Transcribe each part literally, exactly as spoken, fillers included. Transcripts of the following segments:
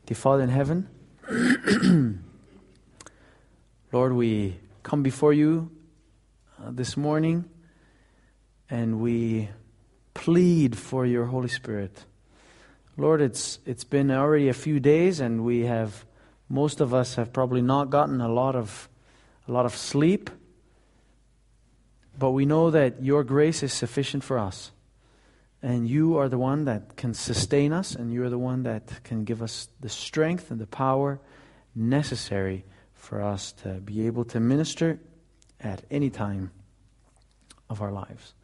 Dear Father in heaven, Lord, we come before you uh, this morning and we plead for your Holy Spirit. Lord, it's it's been already a few days and we have, most of us have probably not gotten a lot of a lot of sleep, but we know that your grace is sufficient for us. And you are the one that can sustain us, and you are the one that can give us the strength and the power necessary for us to be able to minister at any time of our lives.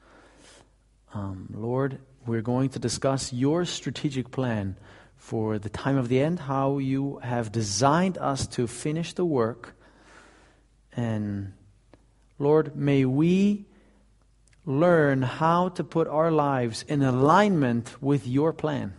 Um, Lord, we're going to discuss your strategic plan for the time of the end, how you have designed us to finish the work. And Lord, may we learn how to put our lives in alignment with your plan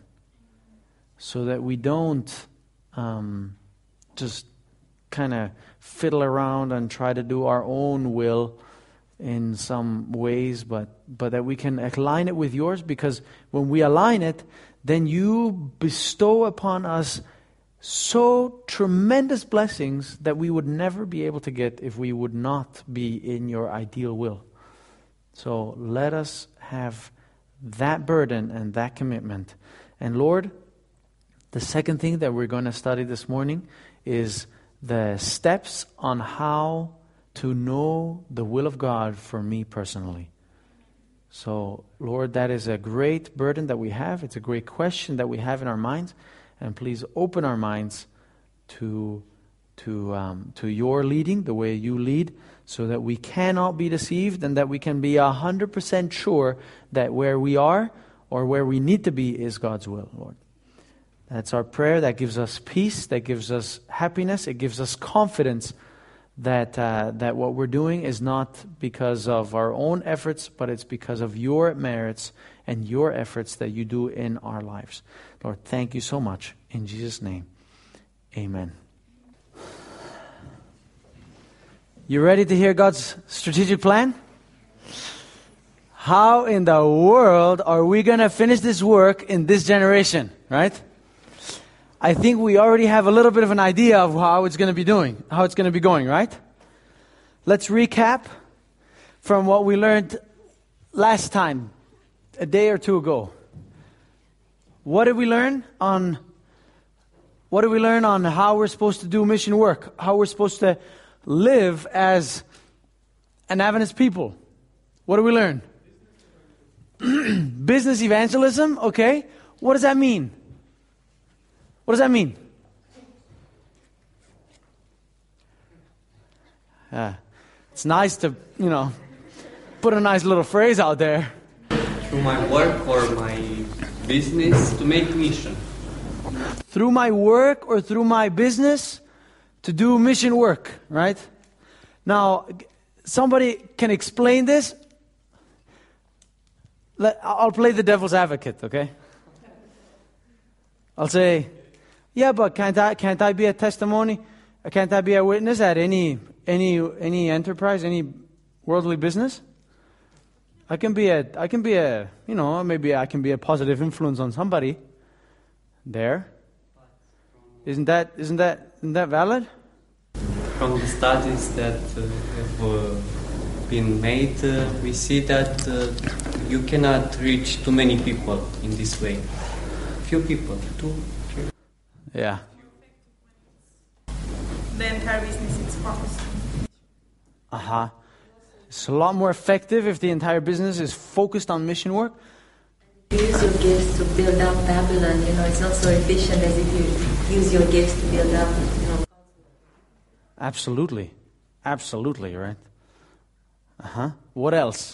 so that we don't um, just kind of fiddle around and try to do our own will in some ways, but, but that we can align it with yours, because when we align it, then you bestow upon us so tremendous blessings that we would never be able to get if we would not be in your ideal will. So let us have that burden and that commitment. And Lord, the second thing that we're going to study this morning is the steps on how to know the will of God for me personally. So Lord, that is a great burden that we have. It's a great question that we have in our minds. And please open our minds to, to, um, to your leading, the way you lead, so that we cannot be deceived and that we can be one hundred percent sure that where we are or where we need to be is God's will, Lord. That's our prayer. That gives us peace. That gives us happiness. It gives us confidence that uh, that what we're doing is not because of our own efforts, but it's because of your merits and your efforts that you do in our lives. Lord, thank you so much. In Jesus' name, amen. You ready to hear God's strategic plan? How in the world are we going to finish this work in this generation, right? I think we already have a little bit of an idea of how it's going to be doing, how it's going to be going, right? Let's recap from what we learned last time, a day or two ago. What did we learn on what did we learn on how we're supposed to do mission work, how we're supposed to live as an Adventist people? What do we learn? Business evangelism, okay. What does that mean? What does that mean? Uh, it's nice to, you know, put a nice little phrase out there. Through my work or my business to make mission. Through my work or through my business to do mission work, right? Now, somebody can explain this. Let, I'll play the devil's advocate, okay? I'll say, yeah, but can't I can't I be a testimony? Can't I be a witness at any any any enterprise, any worldly business? I can be a I can be a you know maybe I can be a positive influence on somebody there. Isn't that isn't that isn't that valid? From the studies that uh, have uh, been made, uh, we see that uh, you cannot reach too many people in this way. Few people, two, three. Yeah. The entire business is focused. Uh-huh. It's a lot more effective if the entire business is focused on mission work. You use your gifts to build up Babylon, you know, it's not so efficient as if you use your gifts to build up, you know. Absolutely. Absolutely, right? Uh-huh. What else?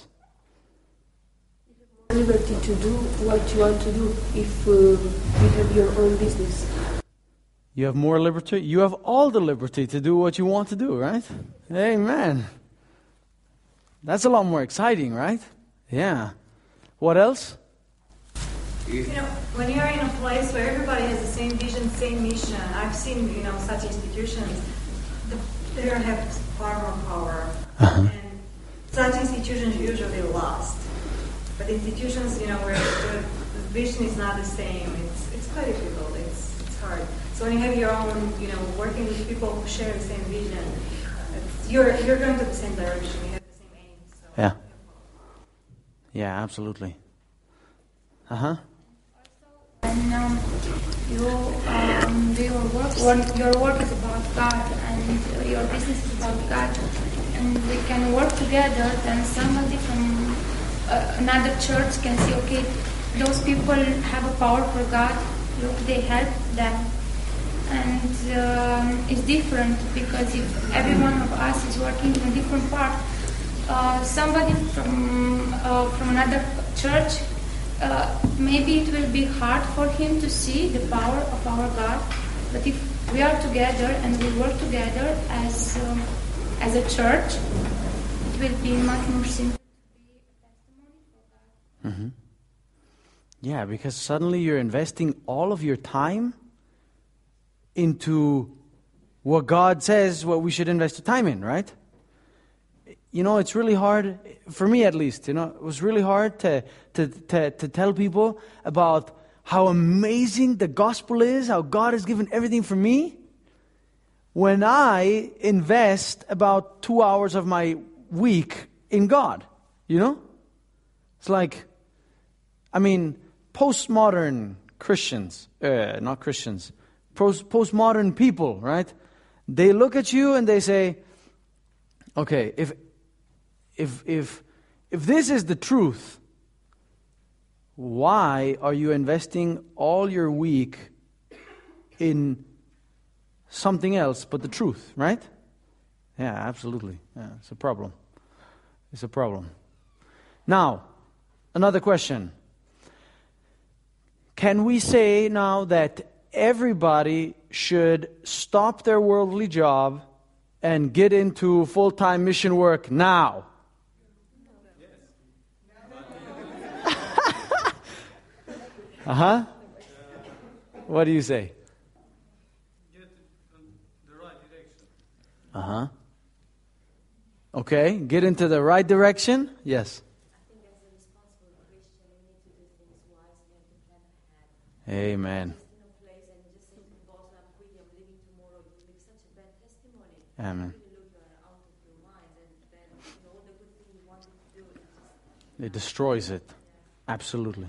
Liberty to do what you want to do if uh, you have your own business. You have more liberty. You have all the liberty to do what you want to do, right? Amen. That's a lot more exciting, right? Yeah. What else? You know, when you're in a place where everybody has the same vision, same mission, I've seen, you know, such institutions, the, they have far more power. Uh-huh. And such institutions usually last. But institutions, you know, where the, the vision is not the same, it's it's quite difficult. It's it's hard. So when you have your own, you know, working with people who share the same vision, it's, you're you're going to the same direction. You have the same aim. So. Yeah. Yeah, absolutely. Uh huh. And um, you um, do your work. When your work is about God, and your business is about God, and we can work together. Then somebody from uh, another church can say, okay, those people have a power for God. Look, they help them, and um, it's different because if every one of us is working in a different part, uh, somebody from uh, from another church. Uh, maybe it will be hard for him to see the power of our God, but if we are together and we work together as um, as a church, it will be much more simple to be a testimony for God. Mm-hmm. Yeah, because suddenly you're investing all of your time into what God says what we should invest the time in, right? You know, it's really hard, for me at least, you know, it was really hard to, to, to, to tell people about how amazing the gospel is, how God has given everything for me, when I invest about two hours of my week in God, you know? It's like, I mean, postmodern Christians, uh, not Christians, post, postmodern people, right? They look at you and they say, okay, if If if if this is the truth, why are you investing all your week in something else but the truth, right? Yeah, absolutely. Yeah, it's a problem. It's a problem. Now, another question. Can we say now that everybody should stop their worldly job and get into full-time mission work now? Uh-huh. What do you say? Get in the right direction. Uh-huh. Okay, get into the right direction? Yes. I think as a responsible Christian, we need to do things wisely and to plan ahead. Amen. Just in a place and just say to the boss, I'm quitting, I'm leaving tomorrow. You make such a bad testimony. Amen. You really look uh, out of your mind, and then you know, all the good things you wanted to do, it just It destroys it. Absolutely.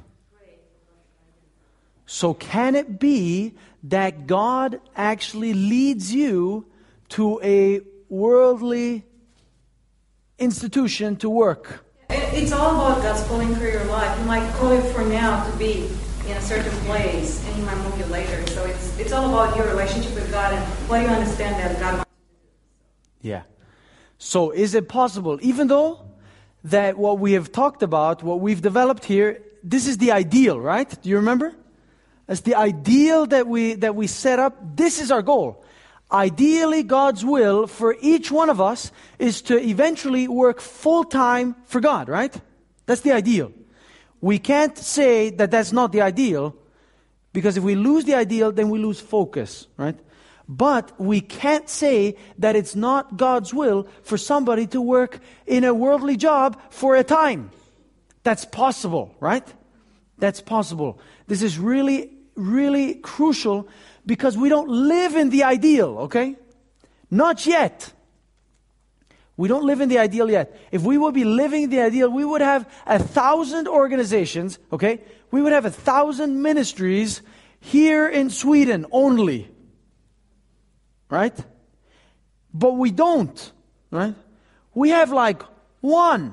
So can it be that God actually leads you to a worldly institution to work? It's all about God's calling for your life. He might call you for now to be in a certain place, and He might move you later. So it's it's all about your relationship with God and what you understand that God wants you to do. Yeah. So is it possible, even though that what we have talked about, what we've developed here, this is the ideal, right? Do you remember? It's the ideal that we that we set up. This is our goal. Ideally, God's will for each one of us is to eventually work full-time for God, right? That's the ideal. We can't say that that's not the ideal, because if we lose the ideal, then we lose focus, right? But we can't say that it's not God's will for somebody to work in a worldly job for a time. That's possible, right? That's possible. This is really, really crucial because we don't live in the ideal, okay? Not yet. We don't live in the ideal yet. If we would be living in the ideal, we would have a thousand organizations, okay? We would have a thousand ministries here in Sweden only. Right? But we don't, right? We have like one.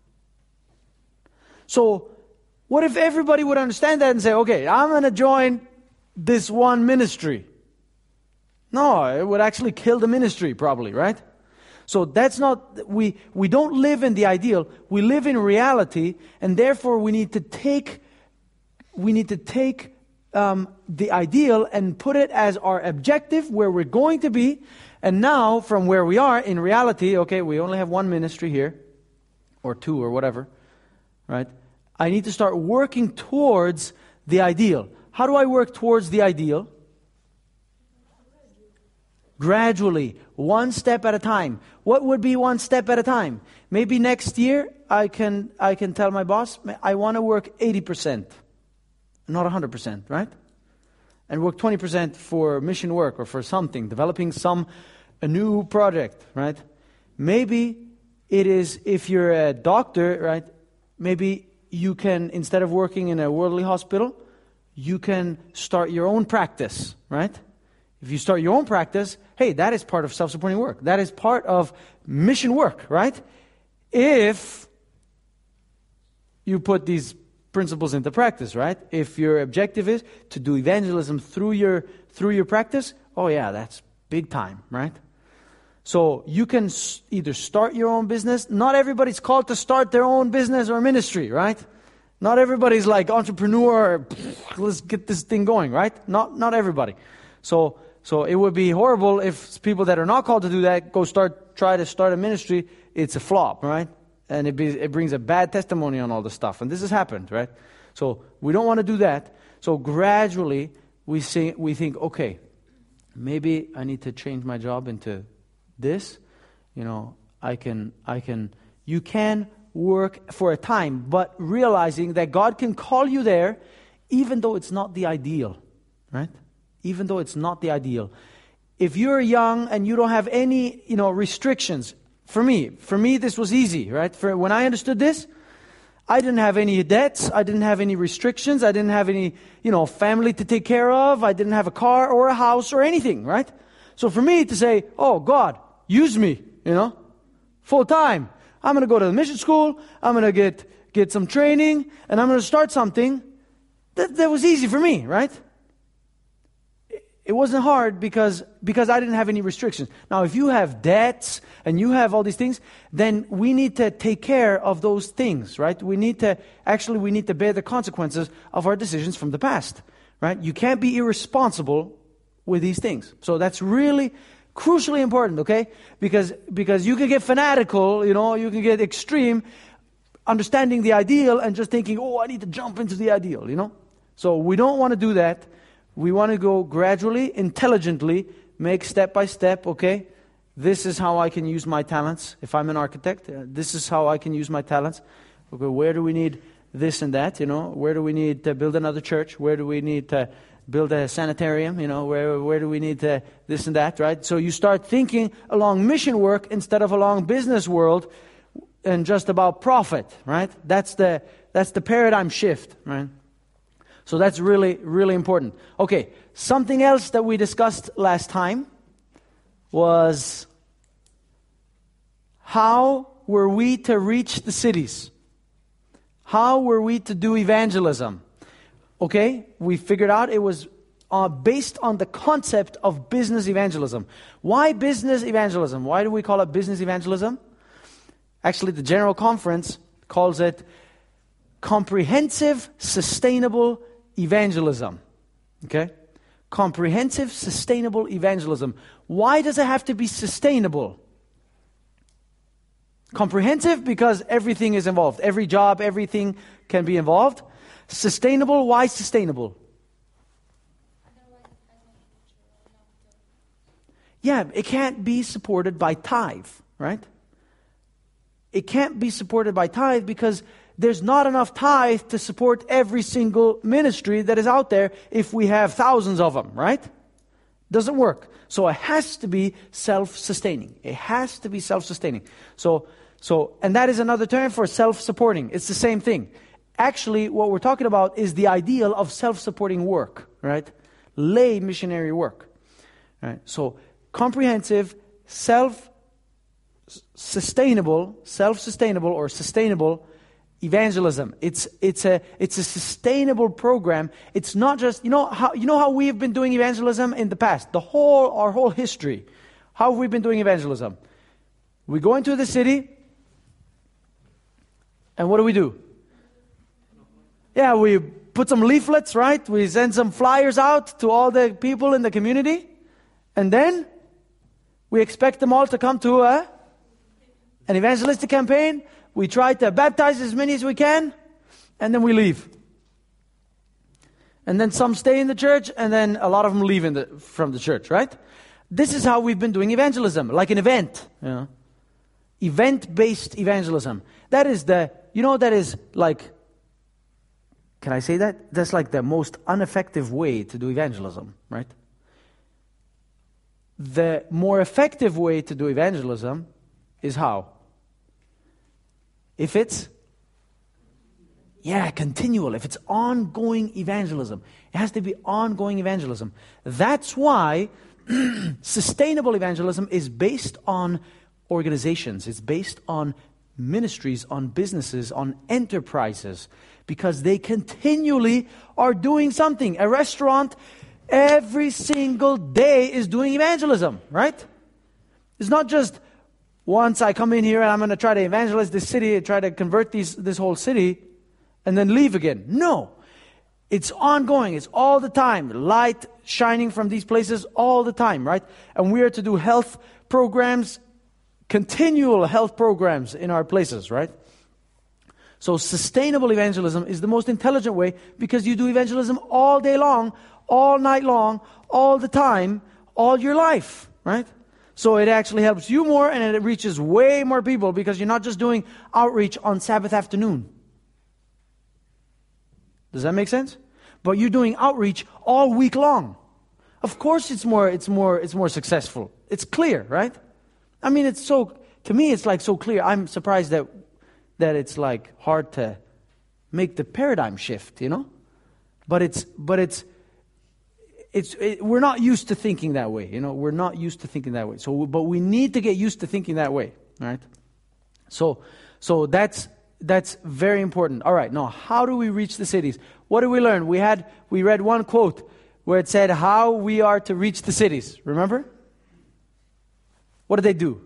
So, what if everybody would understand that and say, okay, I'm going to join this one ministry? No, it would actually kill the ministry probably, right? So that's not, we, we don't live in the ideal, we live in reality, and therefore we need to take, we need to take Um, the ideal and put it as our objective, where we're going to be. And now, from where we are, in reality, okay, we only have one ministry here, or two, or whatever, right? I need to start working towards the ideal. How do I work towards the ideal? Gradually, one step at a time. What would be one step at a time? Maybe next year, I can I can tell my boss, I want to work eighty percent. Not one hundred percent, right? and work twenty percent for mission work or for something, developing some a new project, right? Maybe it is, if you're a doctor, right, maybe you can, instead of working in a worldly hospital, you can start your own practice, right? If you start your own practice, hey, that is part of self-supporting work. That is part of mission work, right? If you put these principles into practice, right? If your objective is to do evangelism through your through your practice, oh yeah, that's big time, right? So you can s- either start your own business. Not everybody's called to start their own business or ministry, right? Not everybody's like entrepreneur, let's get this thing going, right? Not not everybody. So so it would be horrible if people that are not called to do that go start try to start a ministry. It's a flop, right? And it, be, it brings a bad testimony on all the stuff. And this has happened, right? So we don't want to do that. So gradually we see, we think, okay, maybe I need to change my job into this. You know, I can, I can, you can work for a time, but realizing that God can call you there even though it's not the ideal, right? Even though it's not the ideal. If you're young and you don't have any, you know, restrictions, For me, for me, this was easy, right? For when I understood this, I didn't have any debts. I didn't have any restrictions. I didn't have any, you know, family to take care of. I didn't have a car or a house or anything, right? So for me to say, oh, God, use me, you know, full time. I'm going to go to the mission school. I'm going to get, get some training and I'm going to start something. That, that was easy for me, right? It wasn't hard because, because I didn't have any restrictions. Now, if you have debts and you have all these things, then we need to take care of those things, right? We need to, actually, we need to bear the consequences of our decisions from the past, right? You can't be irresponsible with these things. So that's really crucially important, okay? Because, because you can get fanatical, you know, you can get extreme, understanding the ideal and just thinking, oh, I need to jump into the ideal, you know? So we don't want to do that. We want to go gradually, intelligently, make step by step, okay? This is how I can use my talents. If I'm an architect, uh, this is how I can use my talents. Okay, where do we need this and that, you know? Where do we need to build another church? Where do we need to build a sanitarium, you know? Where where do we need to this and that, right? So you start thinking along mission work instead of along business world and just about profit, right? That's the that's the paradigm shift, right? So that's really, really important. Okay, something else that we discussed last time was how were we to reach the cities? How were we to do evangelism? Okay, we figured out it was uh, based on the concept of business evangelism. Why business evangelism? Why do we call it business evangelism? Actually, the General Conference calls it comprehensive, sustainable evangelism. Okay? Comprehensive, sustainable evangelism. Why does it have to be sustainable? Comprehensive, because everything is involved. Every job, everything can be involved. Sustainable, why sustainable? Yeah, it can't be supported by tithe, right? It can't be supported by tithe because there's not enough tithe to support every single ministry that is out there if we have thousands of them, right? Doesn't work. So it has to be self-sustaining. It has to be self-sustaining. So, so, and that is another term for self-supporting. It's the same thing. Actually, what we're talking about is the ideal of self-supporting work, right? Lay missionary work. Right? So, comprehensive, self-sustainable, self-sustainable or sustainable evangelism. It's it's a it's a sustainable program. It's not just, you know how you know how we have been doing evangelism in the past, the whole our whole history. How have we been doing evangelism? We go into the city, and what do we do? Yeah, we put some leaflets, right? We send some flyers out to all the people in the community, and then we expect them all to come to a, an evangelistic campaign. We try to baptize as many as we can, and then we leave. And then some stay in the church, and then a lot of them leave in the, from the church, right? This is how we've been doing evangelism, like an event. You know? Event-based evangelism. That is the, you know, that is like can I say that? That's like the most ineffective way to do evangelism, right? The more effective way to do evangelism is how? If it's, yeah, continual. If it's ongoing evangelism. It has to be ongoing evangelism. That's why sustainable evangelism is based on organizations. It's based on ministries, on businesses, on enterprises. Because they continually are doing something. A restaurant every single day is doing evangelism, right? It's not just once I come in here and I'm going to try to evangelize this city and try to convert these, this whole city and then leave again. No. It's ongoing. It's all the time. Light shining from these places all the time, right? And we are to do health programs, continual health programs in our places, right? So sustainable evangelism is the most intelligent way because you do evangelism all day long, all night long, all the time, all your life, right? So it actually helps you more and it reaches way more people because you're not just doing outreach on Sabbath afternoon. Does that make sense? But you're doing outreach all week long. Of course it's more it's more it's more successful. It's clear, right? I mean it's so to me it's like so clear. I'm surprised that that it's like hard to make the paradigm shift, you know? But it's but it's it's it, we're not used to thinking that way, you know? We're not used to thinking that way. So but we need to get used to thinking that way, right? So so that's that's very important. All right, now how do we reach the cities? What did we learn? We had we read one quote where it said how we are to reach the cities. Remember? What did they do?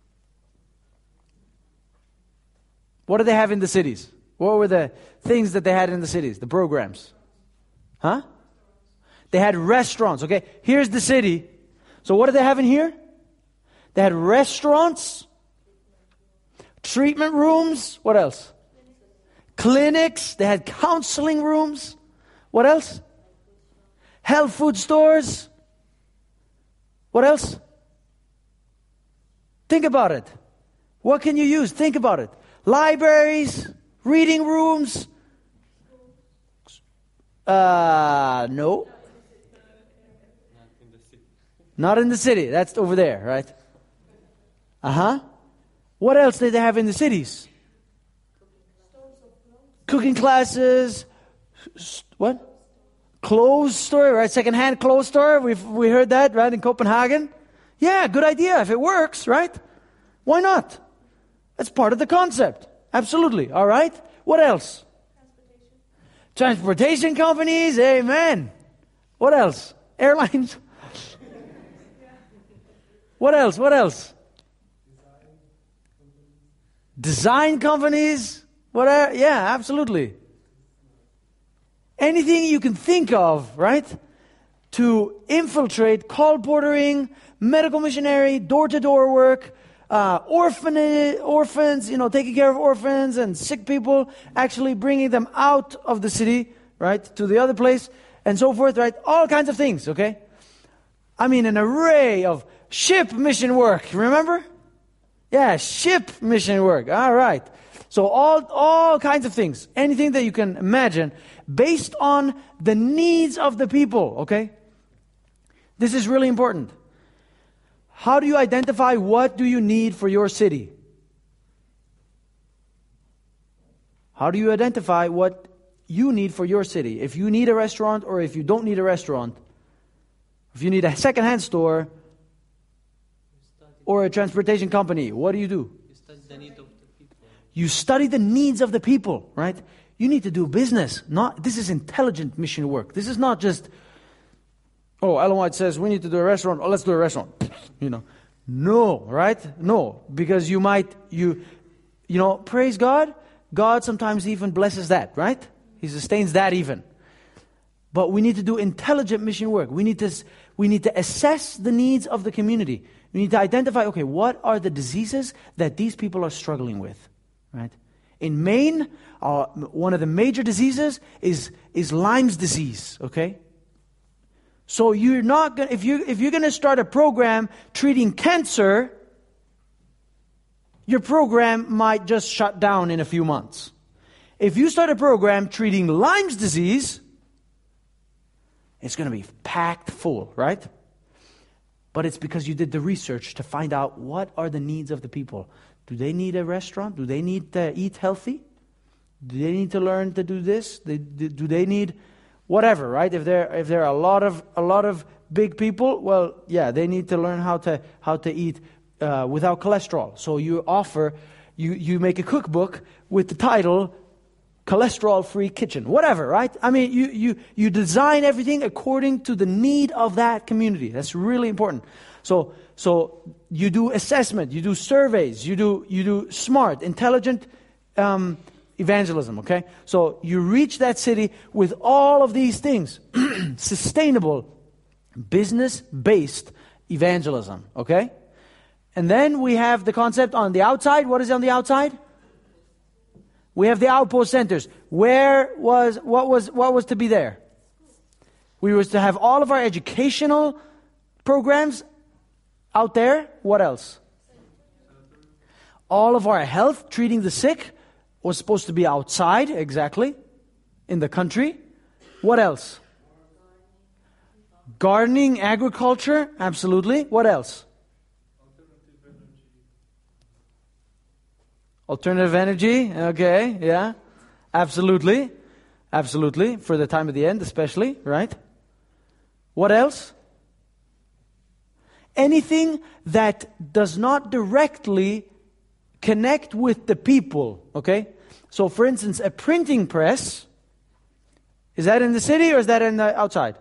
What do they have in the cities? What were the things that they had in the cities? The programs. Huh? They had restaurants, okay? Here's the city. So what do they have in here? They had restaurants, treatment rooms, what else? Clinics, they had counseling rooms. What else? Health food stores. What else? Think about it. What can you use? Think about it. Libraries, reading rooms. Uh, no. Not in the city. That's over there, right? Uh-huh. What else did they have in the cities? Cooking classes. What? Clothes store, right? Second-hand clothes store. We've we heard that, right, in Copenhagen. Yeah, good idea if it works, right? Why not? That's part of the concept. Absolutely. All right. What else? Transportation. Transportation companies. Amen. What else? Airlines. What else? What else? Design companies. What? Are, yeah, absolutely. Anything you can think of, right? To infiltrate colporteuring, medical missionary, door-to-door work, uh, orphan, orphans, you know, taking care of orphans and sick people, actually bringing them out of the city, right, to the other place, and so forth, right? All kinds of things, okay? I mean, an array of ship mission work, remember? Yeah, ship mission work, all right. So all all kinds of things, anything that you can imagine, based on the needs of the people, okay? This is really important. How do you identify what do you need for your city? How do you identify what you need for your city? If you need a restaurant or if you don't need a restaurant, if you need a second-hand store or a transportation company, what do you do? You study the need of the people. You study the needs of the people, right? You need to do business. Not this is intelligent mission work. This is not just, oh, Ellen White says we need to do a restaurant. Oh, let's do a restaurant. You know, no, right? No, because you might you, you know, praise God. God sometimes even blesses that, right? He sustains that even. But we need to do intelligent mission work. We need to we need to assess the needs of the community. We need to identify, okay, what are the diseases that these people are struggling with, right? In Maine, uh, one of the major diseases is is Lyme's disease. Okay, so you're not gonna if you if you're going to start a program treating cancer, your program might just shut down in a few months. If you start a program treating Lyme's disease, it's going to be packed full, right? But it's because you did the research to find out what are the needs of the people. Do they need a restaurant? Do they need to eat healthy? Do they need to learn to do this? They, do they need whatever, right? If there if there are a lot of a lot of big people, well, yeah, they need to learn how to how to eat uh, without cholesterol. So you offer, you you make a cookbook with the title cholesterol-free kitchen, whatever, right? I mean, you you you design everything according to the need of that community. That's really important. So so you do assessment, you do surveys, you do you do smart, intelligent um, evangelism. Okay, so you reach that city with all of these things, sustainable, business-based evangelism. Okay, and then we have the concept on the outside. What is on the outside? We have the outpost centers. Where was what was what was to be there? We was to have all of our educational programs out there. What else? All of our health, treating the sick, was supposed to be outside, exactly, in the country. What else? Gardening, agriculture, absolutely. What else? Alternative energy, okay, yeah, absolutely, absolutely, for the time of the end especially, right? What else? Anything that does not directly connect with the people, okay? So for instance, a printing press, is that in the city or is that in the outside?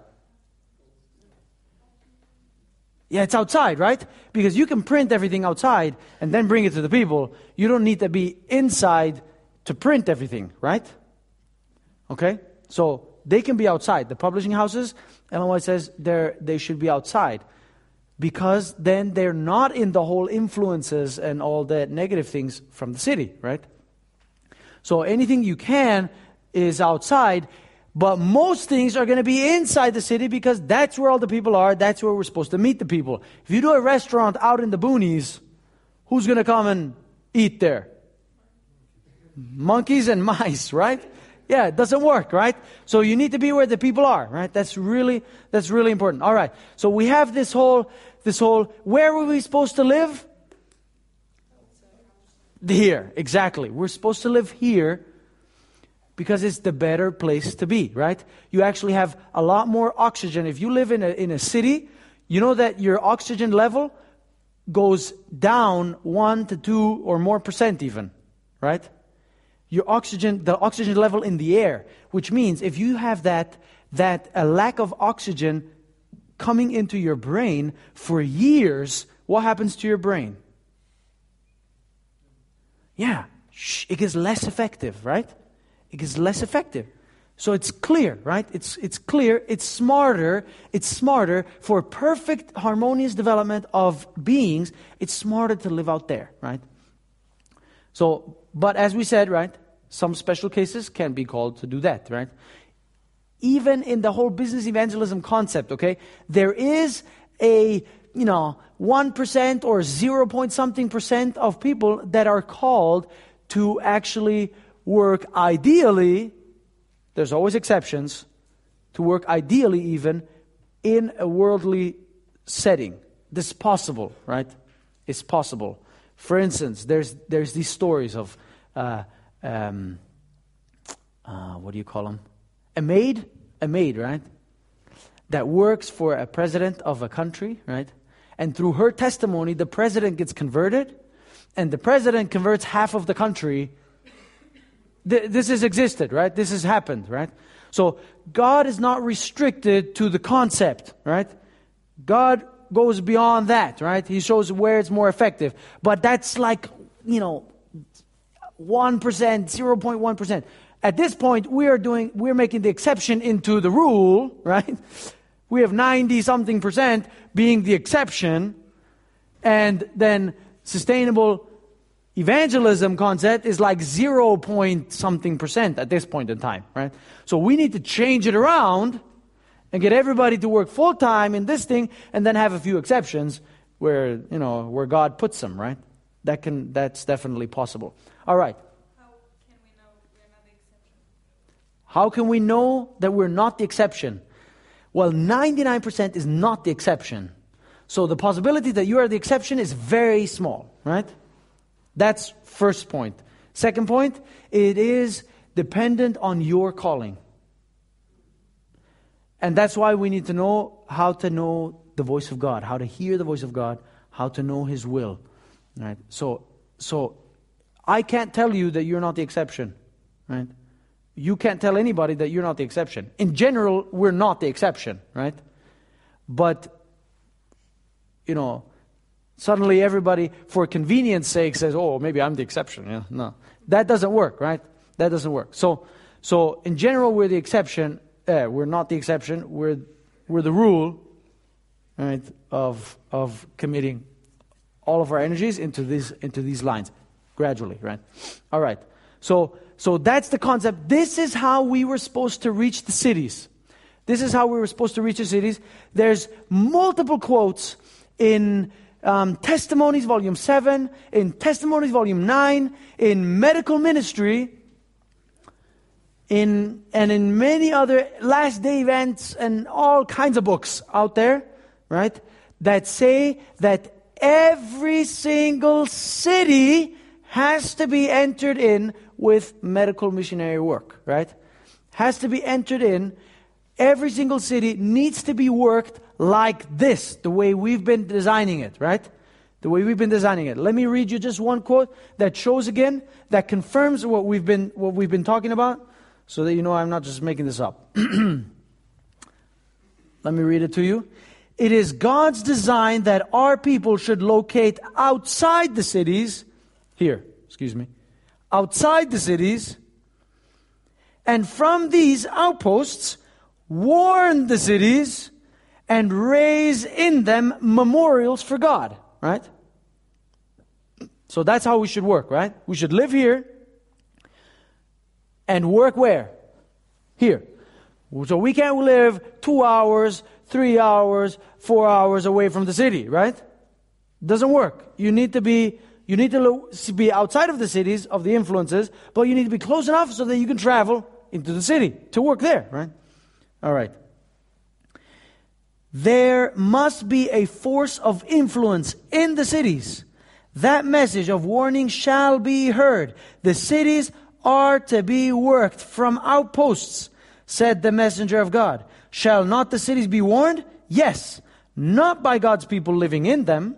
Yeah, it's outside, right? Because you can print everything outside and then bring it to the people. You don't need to be inside to print everything, right? Okay? So they can be outside. The publishing houses, Ellen White says they're, they should be outside. Because then they're not in the whole influences and all the negative things from the city, right? So anything you can is outside. But most things are going to be inside the city because that's where all the people are. That's where we're supposed to meet the people. If you do a restaurant out in the boonies, who's going to come and eat there? Monkeys and mice, right? Yeah, it doesn't work, right? So you need to be where the people are, right? That's really, that's really important. All right. So we have this whole, this whole, where were we supposed to live? Here, exactly. We're supposed to live here. Because it's the better place to be, right? You actually have a lot more oxygen. If you live in a in a city, you know that your oxygen level goes down one to two or more percent even, right? Your oxygen, the oxygen level in the air, which means if you have that that a lack of oxygen coming into your brain for years, what happens to your brain? Yeah, it gets less effective, right? It gets less effective. So it's clear, right? It's it's clear, it's smarter, it's smarter for perfect harmonious development of beings, it's smarter to live out there, right? So, but as we said, right, some special cases can be called to do that, right? Even in the whole business evangelism concept, okay, there is a, you know, one percent or zero point something percent of people that are called to actually work ideally, there's always exceptions, to work ideally even in a worldly setting. This is possible, right? It's possible. For instance, there's there's these stories of, uh, um, uh, what do you call them? A maid, a maid, right? That works for a president of a country, right? And through her testimony, the president gets converted, and the president converts half of the country. This has existed, right? This has happened, right? So God is not restricted to the concept, right? God goes beyond that, right? He shows where it's more effective. But that's like, you know, one percent, zero point one percent. At this point, we are doing, we're making the exception into the rule, right? We have ninety something percent being the exception. And then sustainable evangelism concept is like zero point something percent at this point in time, right? So we need to change it around and get everybody to work full time in this thing, and then have a few exceptions where, you know, where God puts them, right? That can, that's definitely possible. All right. How can we know we're not How can we know that we're not the exception? Well, ninety-nine percent is not the exception. So the possibility that you are the exception is very small, right? That's first point. Second point, it is dependent on your calling. And that's why we need to know how to know the voice of God, how to hear the voice of God, how to know His will. Right? So, so I can't tell you that you're not the exception, right? You can't tell anybody that you're not the exception. In general, we're not the exception, right? But, you know, suddenly everybody, for convenience sake, says, oh, maybe I'm the exception. Yeah, no. That doesn't work, right? That doesn't work. So, so in general, we're the exception. Uh, we're not the exception. We're, we're the rule, right, of, of committing all of our energies into these, into these lines, gradually, right? All right. So, so that's the concept. This is how we were supposed to reach the cities. This is how we were supposed to reach the cities. There's multiple quotes in um, Testimonies, Volume seven, in Testimonies, Volume nine, in Medical Ministry, in and in many other last day events and all kinds of books out there, right, that say that every single city has to be entered in with medical missionary work, right? Has to be entered in. Every single city needs to be worked like this, the way we've been designing it, right? The way we've been designing it. Let me read you just one quote that shows again, that confirms what we've been what we've been talking about, so that you know I'm not just making this up. Let me read it to you. It is God's design that our people should locate outside the cities, here, excuse me, outside the cities, and from these outposts, warn the cities and raise in them memorials for God, right? So that's how we should work, right? We should live here and work where? Here. So we can't live two hours, three hours, four hours away from the city, right? Doesn't work. You need to be you need to lo- be outside of the cities, of the influences, but you need to be close enough so that you can travel into the city to work there, right? All right. There must be a force of influence in the cities. That message of warning shall be heard. The cities are to be worked from outposts, said the messenger of God. Shall not the cities be warned? Yes, not by God's people living in them,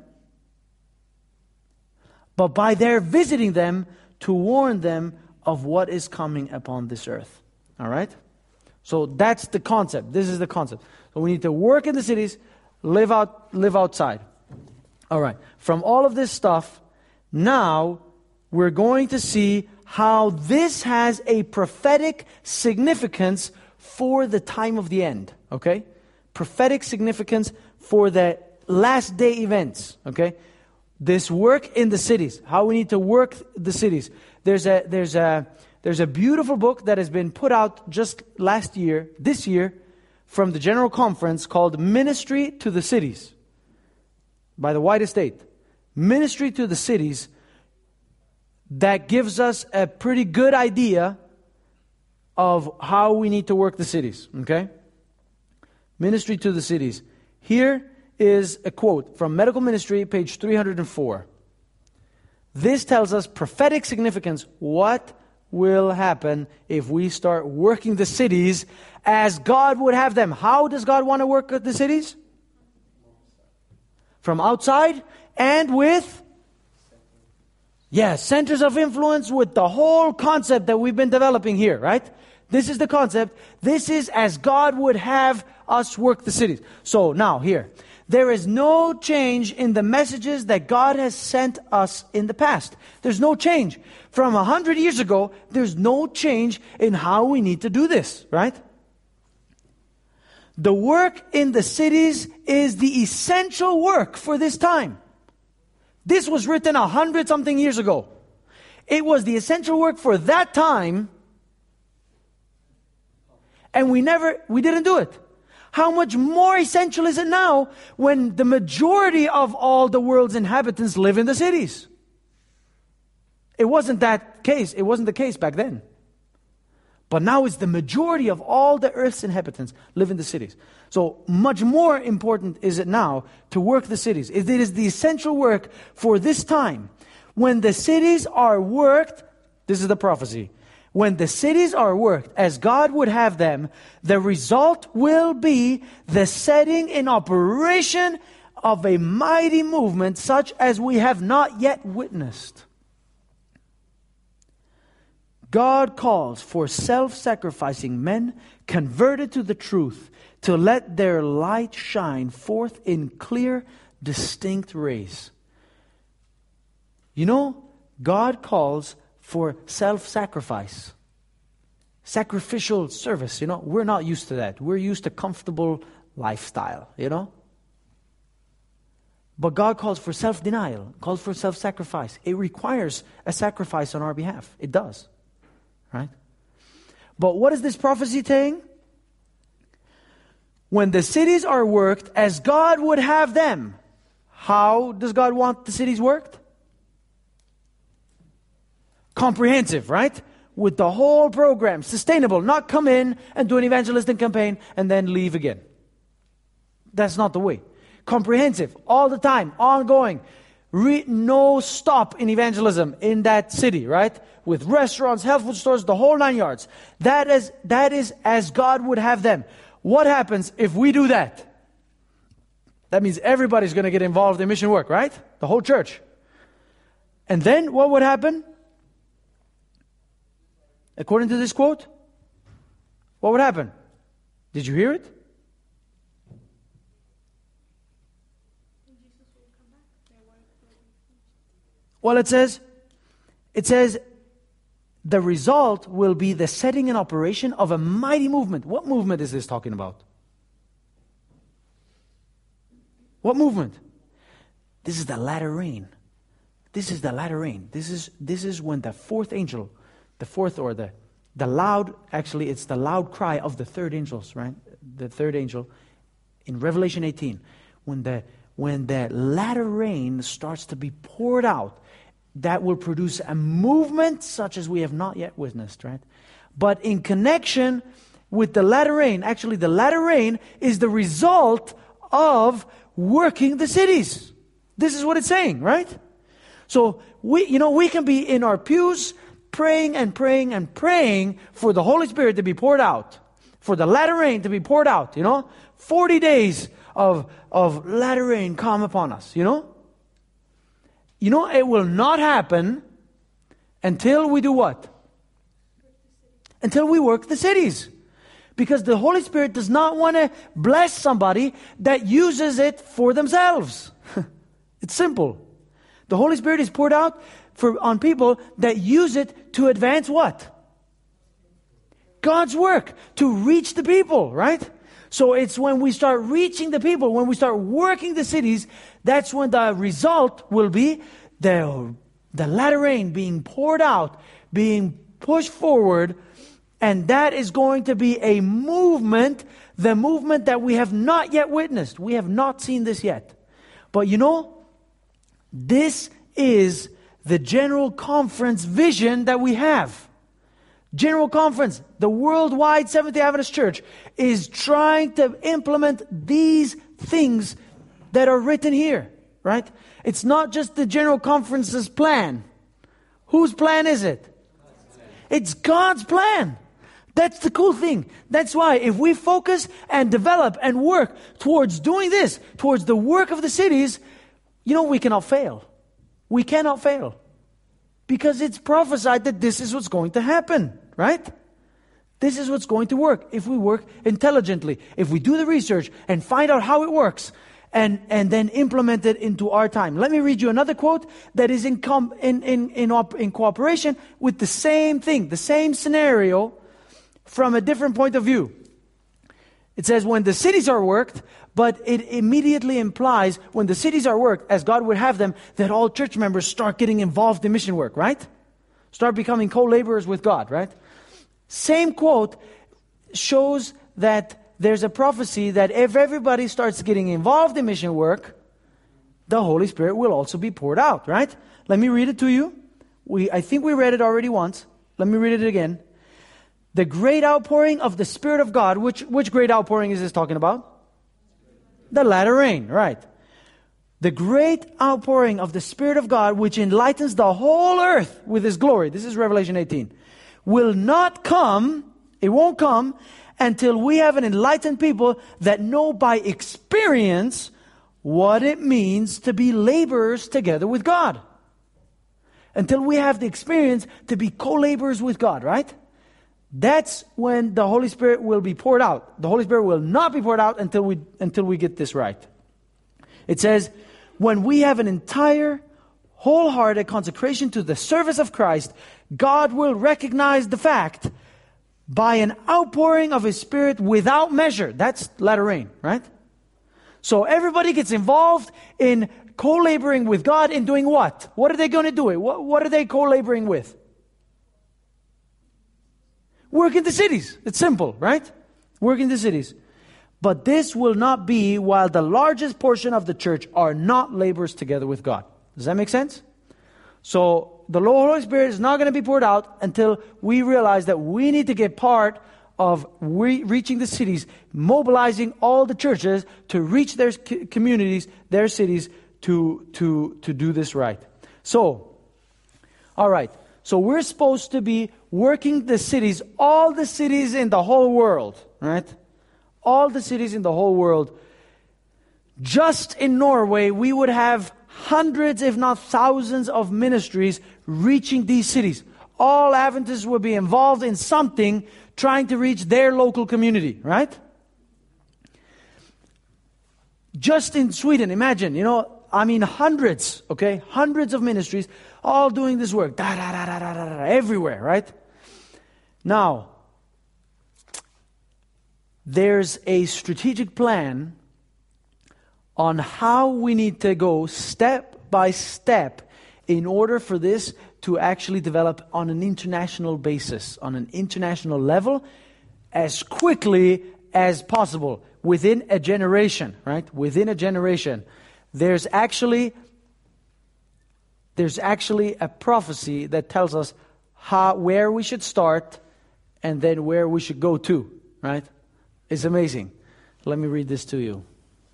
but by their visiting them to warn them of what is coming upon this earth. All right? So that's the concept. This is the concept. So we need to work in the cities, live out, live outside. All right. From all of this stuff, now we're going to see how this has a prophetic significance for the time of the end. Okay? Prophetic significance for the last day events. Okay? This work in the cities. How we need to work the cities. There's a there's a There's a beautiful book that has been put out just last year, this year, from the General Conference called Ministry to the Cities by the White Estate. Ministry to the Cities, that gives us a pretty good idea of how we need to work the cities. Okay? Ministry to the Cities. Here is a quote from Medical Ministry, page three hundred four. This tells us prophetic significance. What will happen if we start working the cities as God would have them? How does God want to work the cities? From outside and with, yes, centers of influence, with the whole concept that we've been developing here, right? This is the concept. This is as God would have us work the cities. So now here, there is no change in the messages that God has sent us in the past. There's no change. From a hundred years ago, there's no change in how we need to do this, right? The work in the cities is the essential work for this time. This was written a hundred something years ago. It was the essential work for that time, and we never, we didn't do it. How much more essential is it now when the majority of all the world's inhabitants live in the cities? It wasn't that case. It wasn't the case back then. But now it's the majority of all the earth's inhabitants live in the cities. So much more important is it now to work the cities. It is the essential work for this time. When the cities are worked, this is the prophecy. When the cities are worked as God would have them, the result will be the setting in operation of a mighty movement such as we have not yet witnessed. God calls for self-sacrificing men converted to the truth to let their light shine forth in clear, distinct rays. You know, God calls for self-sacrifice, sacrificial service. You know, we're not used to that. We're used to comfortable lifestyle, you know. But God calls for self-denial, calls for self-sacrifice. It requires a sacrifice on our behalf. It does. Right? But what is this prophecy saying? When the cities are worked as God would have them. How does God want the cities worked? Comprehensive, right? With the whole program, sustainable, not come in and do an evangelistic campaign and then leave again. That's not the way. Comprehensive, all the time, ongoing. Re- no stop in evangelism in that city, right? With restaurants, health food stores, the whole nine yards. That is, that is as God would have them. What happens if we do that? That means everybody's going to get involved in mission work, right? The whole church. And then what would happen? According to this quote, what would happen? Did you hear it? Well, it says, it says, the result will be the setting in operation of a mighty movement. What movement is this talking about? What movement? This is the latter rain. This is the latter rain. This is this is when the fourth angel, the fourth or the the loud, actually it's the loud cry of the third angels, right? The third angel in Revelation eighteen, when the when the latter rain starts to be poured out, that will produce a movement such as we have not yet witnessed, right? But in connection with the latter rain, actually the latter rain is the result of working the cities. This is what it's saying, right? So we, you know, we can be in our pews praying and praying and praying for the Holy Spirit to be poured out, for the latter rain to be poured out, you know? forty days of, of latter rain come upon us, you know? You know, it will not happen until we do what? Until we work the cities. Because the Holy Spirit does not want to bless somebody that uses it for themselves. It's simple. The Holy Spirit is poured out for on people that use it to advance what? God's work, to reach the people, right? So it's when we start reaching the people, when we start working the cities, that's when the result will be the, the latter rain being poured out, being pushed forward, and that is going to be a movement, the movement that we have not yet witnessed. We have not seen this yet. But you know, this is the General Conference vision that we have. General Conference, the worldwide Seventh-day Adventist Church, is trying to implement these things that are written here, right? It's not just the General Conference's plan. Whose plan is it? It's God's plan. That's the cool thing. That's why if we focus and develop and work towards doing this, towards the work of the cities, you know, we cannot fail. We cannot fail. Because it's prophesied that this is what's going to happen, right? This is what's going to work if we work intelligently. If we do the research and find out how it works and, and then implement it into our time. Let me read you another quote that is in, com, in, in, in, op, in cooperation with the same thing, the same scenario from a different point of view. It says, when the cities are worked, but it immediately implies when the cities are worked, as God would have them, that all church members start getting involved in mission work, right? Start becoming co-laborers with God, right? Same quote shows that there's a prophecy that if everybody starts getting involved in mission work, the Holy Spirit will also be poured out, right? Let me read it to you. We, I think we read it already once. Let me read it again. The great outpouring of the Spirit of God. Which, which great outpouring is this talking about? The latter rain, right. The great outpouring of the Spirit of God, which enlightens the whole earth with His glory. This is Revelation eighteen. Will not come, it won't come, until we have an enlightened people that know by experience what it means to be laborers together with God. Until we have the experience to be co-laborers with God, right? That's when the Holy Spirit will be poured out. The Holy Spirit will not be poured out until we until we get this right. It says, when we have an entire, wholehearted consecration to the service of Christ, God will recognize the fact by an outpouring of His Spirit without measure. That's latter rain, right? So everybody gets involved in co-laboring with God in doing what? What are they going to do? It? What, what are they co-laboring with? Work in the cities. It's simple, right? Work in the cities. But this will not be while the largest portion of the church are not laborers together with God. Does that make sense? So the Holy Spirit is not going to be poured out until we realize that we need to get part of re- reaching the cities, mobilizing all the churches to reach their communities, their cities, to, to, to do this right. So, all right. So we're supposed to be working the cities, all the cities in the whole world, right? All the cities in the whole world. Just in Norway, we would have hundreds, if not thousands, of ministries reaching these cities. All Adventists would be involved in something trying to reach their local community, right? Just in Sweden, imagine, you know, I mean hundreds, okay? Hundreds of ministries all doing this work. Da, da, da, da, da, da, da, everywhere, right? Now, there's a strategic plan on how we need to go step by step in order for this to actually develop on an international basis, on an international level, as quickly as possible, within a generation, right? Within a generation. There's actually, there's actually a prophecy that tells us how, where we should start and then where we should go to, right? It's amazing. Let me read this to you.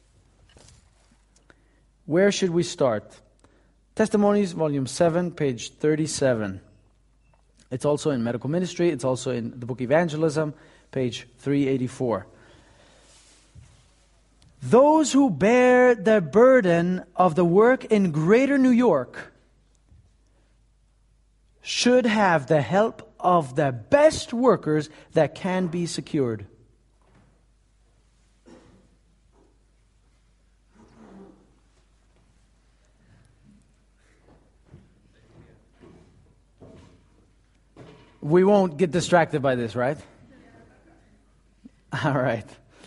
Where should we start? Testimonies, volume seven, page thirty-seven. It's also in Medical Ministry. It's also in the book Evangelism, page three eighty-four. Those who bear the burden of the work in Greater New York should have the help of the best workers that can be secured. We won't get distracted by this, right? All right.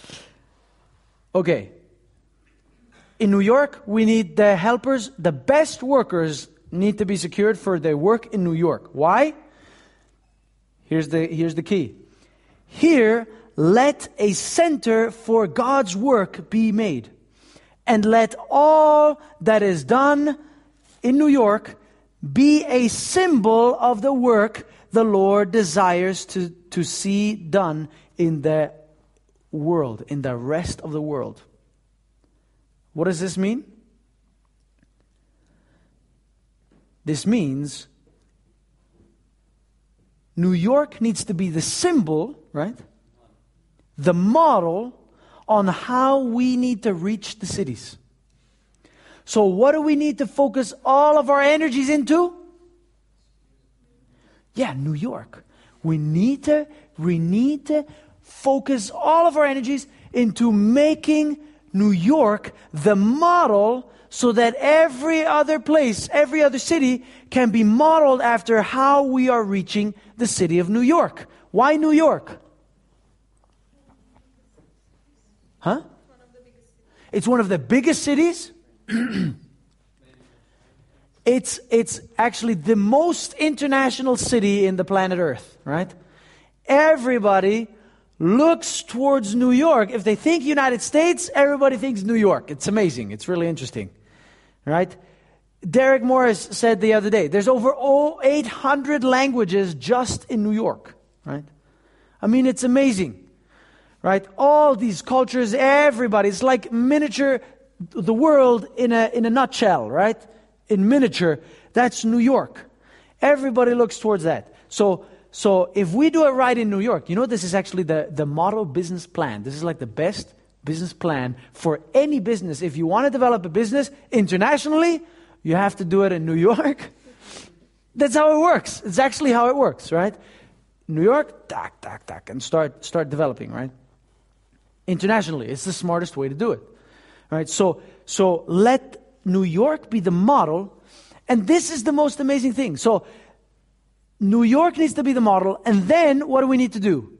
Okay. In New York, we need the helpers, the best workers need to be secured for their work in New York. Why? Here's the, here's the key. Here, let a center for God's work be made. And let all that is done in New York be a symbol of the work the Lord desires to, to see done in the world, in the rest of the world. What does this mean? This means New York needs to be the symbol, right? The model on how we need to reach the cities. So what do we need to focus all of our energies into? Yeah, New York. We need to, we need to focus all of our energies into making New York the model so that every other place, every other city can be modeled after how we are reaching the city of New York. Why New York? Huh? It's one of the biggest cities. It's it's actually the most international city in the planet Earth, right? Everybody looks towards New York. If they think United States, everybody thinks New York. It's amazing. It's really interesting, right? Derek Morris said the other day, there's over eight hundred languages just in New York, right? I mean, it's amazing, right? All these cultures, everybody, it's like miniature, the world in a in a nutshell, right? In miniature, that's New York. Everybody looks towards that. So, so if we do it right in New York, you know, this is actually the, the model business plan. This is like the best business plan for any business. If you want to develop a business internationally, you have to do it in New York. That's how it works. It's actually how it works, right? New York, tack, tack, tack, and start start developing, right? Internationally, it's the smartest way to do it, right? So, so let New York be the model, and this is the most amazing thing. So, New York needs to be the model, and then what do we need to do?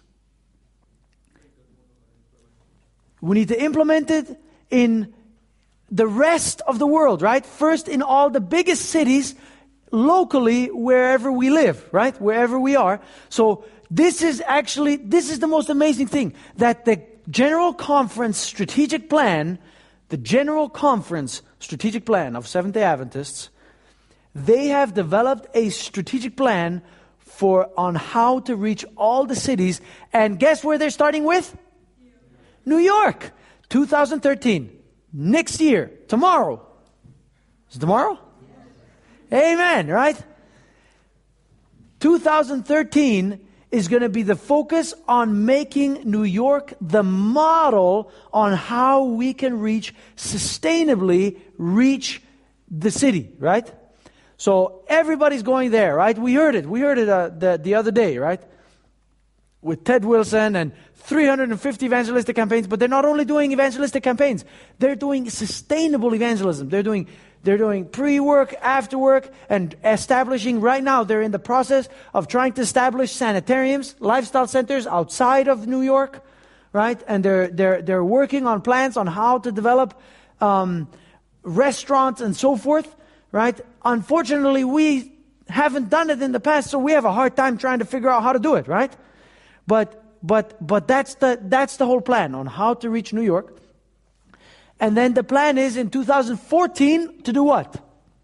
We need to implement it in the rest of the world, right? First in all the biggest cities, locally, wherever we live, right? Wherever we are. So this is actually, this is the most amazing thing, that the General Conference Strategic Plan, the General Conference Strategic Plan of Seventh-day Adventists, they have developed a strategic plan for on how to reach all the cities. And guess where they're starting with? New York, two thousand thirteen. Next year, tomorrow. Is it tomorrow? Amen, right? two thousand thirteen is going to be the focus on making New York the model on how we can reach, sustainably reach the city, right? So everybody's going there, right? We heard it. We heard it uh, the, the other day, right? With Ted Wilson and three hundred fifty evangelistic campaigns. But they're not only doing evangelistic campaigns. They're doing sustainable evangelism. They're doing they're doing pre-work, after work, and establishing, right now, they're in the process of trying to establish sanitariums, lifestyle centers outside of New York, right? And they're they're they're working on plans on how to develop um, restaurants and so forth, right? Unfortunately, we haven't done it in the past, so we have a hard time trying to figure out how to do it, right? But but but that's the that's the whole plan on how to reach New York. And then the plan is in two thousand fourteen to do what?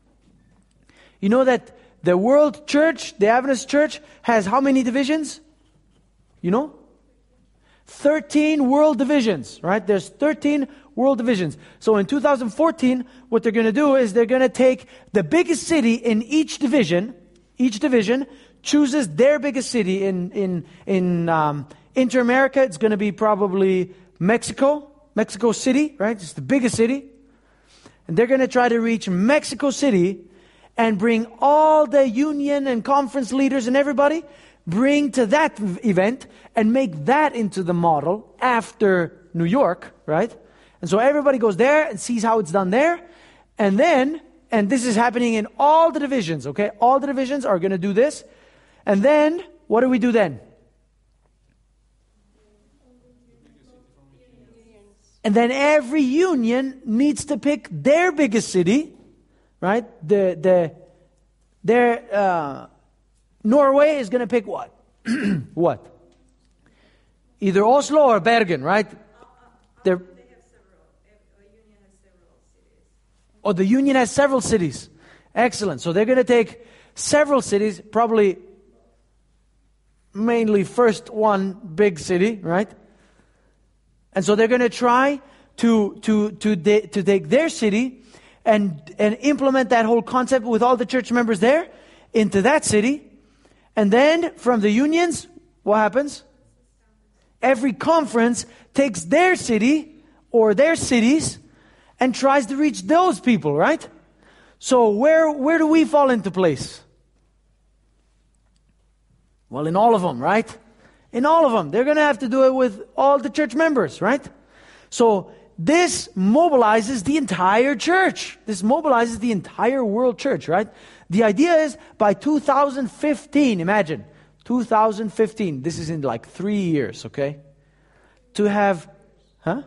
You know that the World Church, the Adventist Church, has how many divisions? You know? thirteen world divisions, right? There's thirteen world divisions. So in two thousand fourteen, what they're going to do is they're going to take the biggest city in each division. Each division chooses their biggest city. In in in um, Inter-America, it's going to be probably Mexico. Mexico City, right? It's the biggest city. And they're going to try to reach Mexico City and bring all the union and conference leaders and everybody, bring to that event and make that into the model after New York, right? And so everybody goes there and sees how it's done there. And then, and this is happening in all the divisions, okay? All the divisions are going to do this. And then, what do we do then? And then every union needs to pick their biggest city, right? The the their uh, Norway is going to pick what? What? Either Oslo or Bergen, right? They're, They have several. A union has several cities. oh, the union has several cities. Excellent. So they're going to take several cities, probably mainly first one big city, right? And so they're going to try to to to de- to take their city and and implement that whole concept with all the church members there into that city. And then from the unions, what happens? Every conference takes their city or their cities and tries to reach those people, right? So where where do we fall into place? Well, in all of them, right? In all of them. They're going to have to do it with all the church members, right? So this mobilizes the entire church. This mobilizes the entire world church, right? The idea is by two thousand fifteen, imagine, two thousand fifteen, this is in like three years, okay? To have, huh?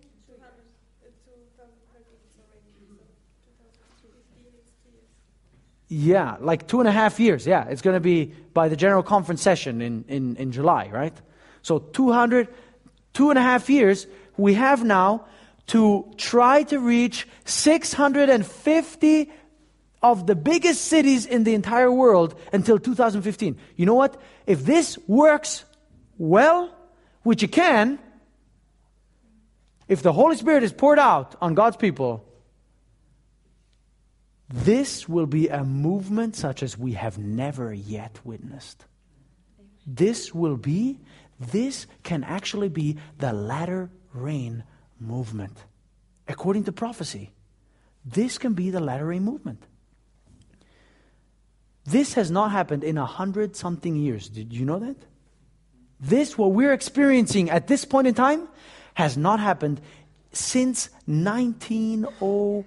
Yeah, like two and a half years. Yeah, it's going to be by the General Conference session in, in, in July, right? So two hundred, two and a half years we have now to try to reach six hundred fifty of the biggest cities in the entire world until two thousand fifteen. You know what? If this works, well, which you can, if the Holy Spirit is poured out on God's people, this will be a movement such as we have never yet witnessed. This will be, this can actually be the latter rain movement. According to prophecy, this can be the latter rain movement. This has not happened in a hundred something years. Did you know that? This, what we're experiencing at this point in time, has not happened since nineteen oh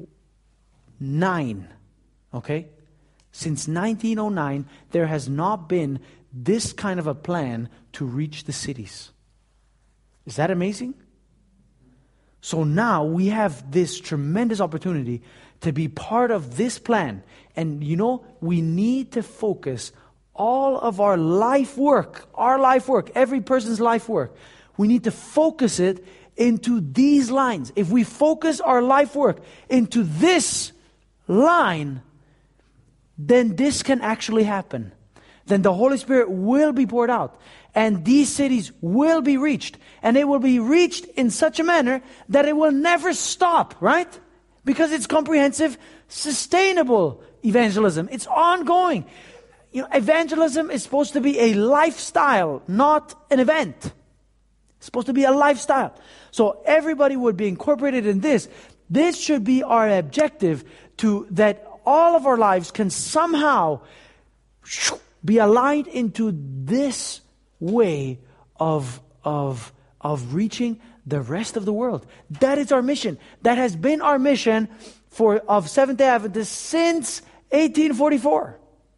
nine. Okay? Since nineteen oh nine, there has not been this kind of a plan to reach the cities. Is that amazing? So now we have this tremendous opportunity to be part of this plan. And you know, we need to focus all of our life work, our life work, every person's life work. We need to focus it into these lines. If we focus our life work into this line, then this can actually happen. Then the Holy Spirit will be poured out. And these cities will be reached. And it will be reached in such a manner that it will never stop, right? Because it's comprehensive, sustainable evangelism. It's ongoing. You know, evangelism is supposed to be a lifestyle, not an event. It's supposed to be a lifestyle. So everybody would be incorporated in this. This should be our objective, to that all of our lives can somehow be aligned into this way of, of, of reaching the rest of the world. That is our mission. That has been our mission for of Seventh-day Adventists since eighteen forty-four.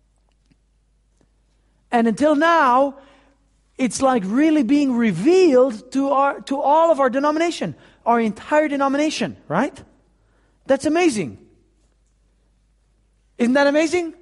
And until now, it's like really being revealed to our to all of our denomination, our entire denomination, right? That's amazing. Isn't that amazing?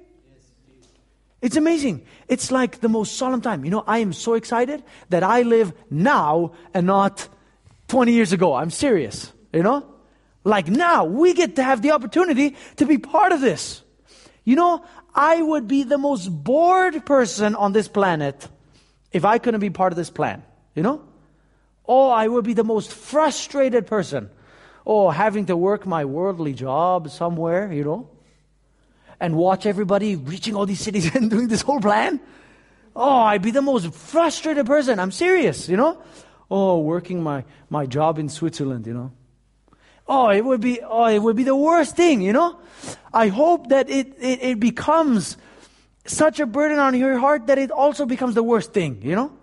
It's amazing. It's like the most solemn time. You know, I am so excited that I live now and not twenty years ago. I'm serious, you know? Like now, we get to have the opportunity to be part of this. You know, I would be the most bored person on this planet if I couldn't be part of this plan, you know? Oh, I would be the most frustrated person. Oh, having to work my worldly job somewhere, you know? And watch everybody reaching all these cities and doing this whole plan. Oh, I'd be the most frustrated person. I'm serious, you know? Oh, working my, my job in Switzerland, you know? Oh, it would be oh, it would be the worst thing, you know? I hope that it, it, it becomes such a burden on your heart that it also becomes the worst thing, you know?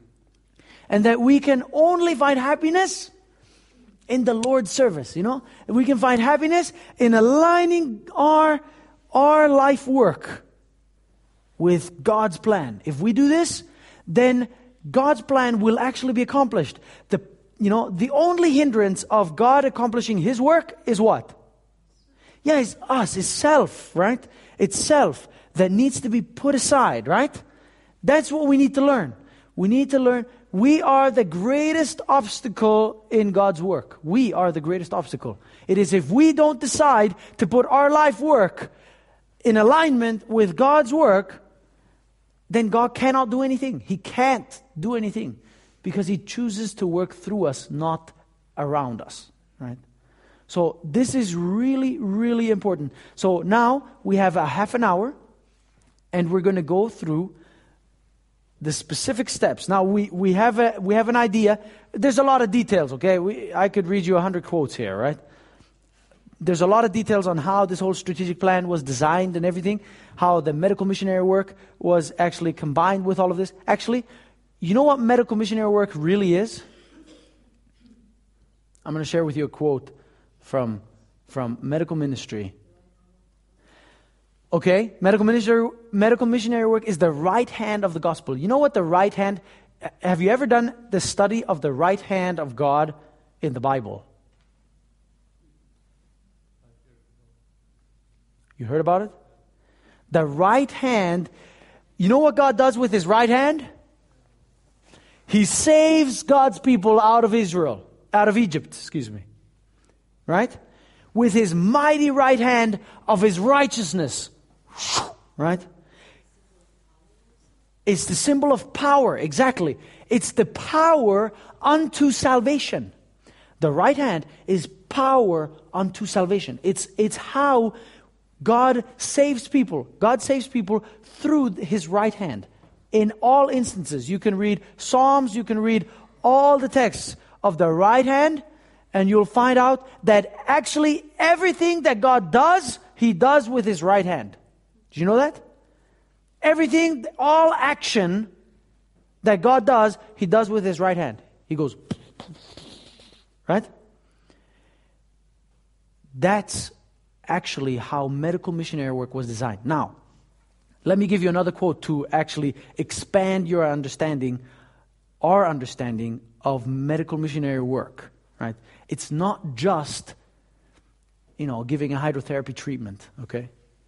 And that we can only find happiness in the Lord's service, you know? We can find happiness in aligning our our life work with God's plan. If we do this, then God's plan will actually be accomplished. The you know, the only hindrance of God accomplishing His work is what? Yeah, it's us, it's self, right? It's self that needs to be put aside, right? That's what we need to learn. We need to learn we are the greatest obstacle in God's work. We are the greatest obstacle. It is if we don't decide to put our life work in alignment with God's work, then God cannot do anything. He can't do anything because He chooses to work through us, not around us, right? So this is really, really important. So now we have a half an hour and we're going to go through the specific steps. Now we, we have a we have an idea. There's a lot of details, okay? We, I could read you a hundred quotes here, right? There's a lot of details on how this whole strategic plan was designed and everything, how the medical missionary work was actually combined with all of this. Actually, you know what medical missionary work really is? I'm going to share with you a quote from, from medical ministry. Okay, medical ministry, medical missionary work is the right hand of the gospel. You know what the right hand, have you ever done the study of the right hand of God in the Bible? You heard about it? The right hand, you know what God does with His right hand? He saves God's people out of Israel, out of Egypt, excuse me. Right? With His mighty right hand of His righteousness. Right? It's the symbol of power, exactly. It's the power unto salvation. The right hand is power unto salvation. It's, it's how God saves people. God saves people through His right hand. In all instances, you can read Psalms, you can read all the texts of the right hand, and you'll find out that actually everything that God does, He does with His right hand. Do you know that? Everything, all action that God does, He does with His right hand. He goes, right? That's actually how medical missionary work was designed. Now, let me give you another quote to actually expand your understanding, our understanding of medical missionary work, right? It's not just, you know, giving a hydrotherapy treatment, okay?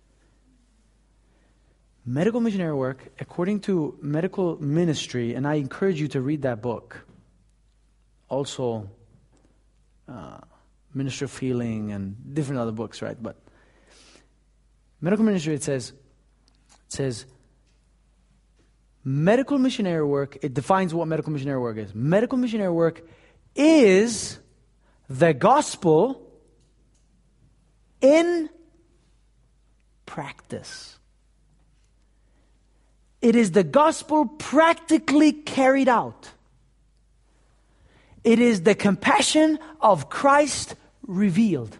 Medical missionary work, according to medical ministry, and I encourage you to read that book. Also, uh, Ministry of Healing and different other books, right? But medical ministry, it says, it says, medical missionary work, it defines what medical missionary work is. Medical missionary work is the gospel in practice. It is the gospel practically carried out. It is the compassion of Christ revealed.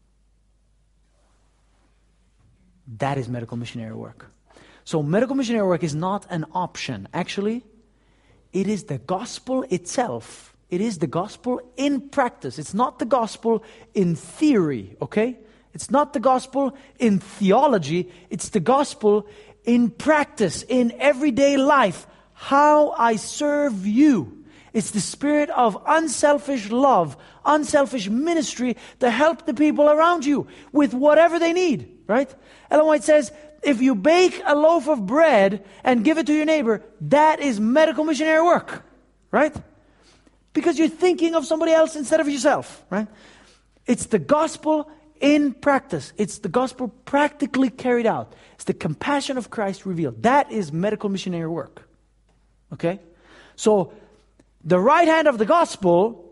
That is medical missionary work. So medical missionary work is not an option. Actually, it is the gospel itself. It is the gospel in practice. It's not the gospel in theory, okay? It's not the gospel in theology. It's the gospel in practice, in everyday life. How I serve you. It's the spirit of unselfish love, unselfish ministry to help the people around you with whatever they need, right? Ellen White says, if you bake a loaf of bread and give it to your neighbor, that is medical missionary work, right? Because you're thinking of somebody else instead of yourself, right? It's the gospel in practice. It's the gospel practically carried out. It's the compassion of Christ revealed. That is medical missionary work, okay? So, the right hand of the gospel,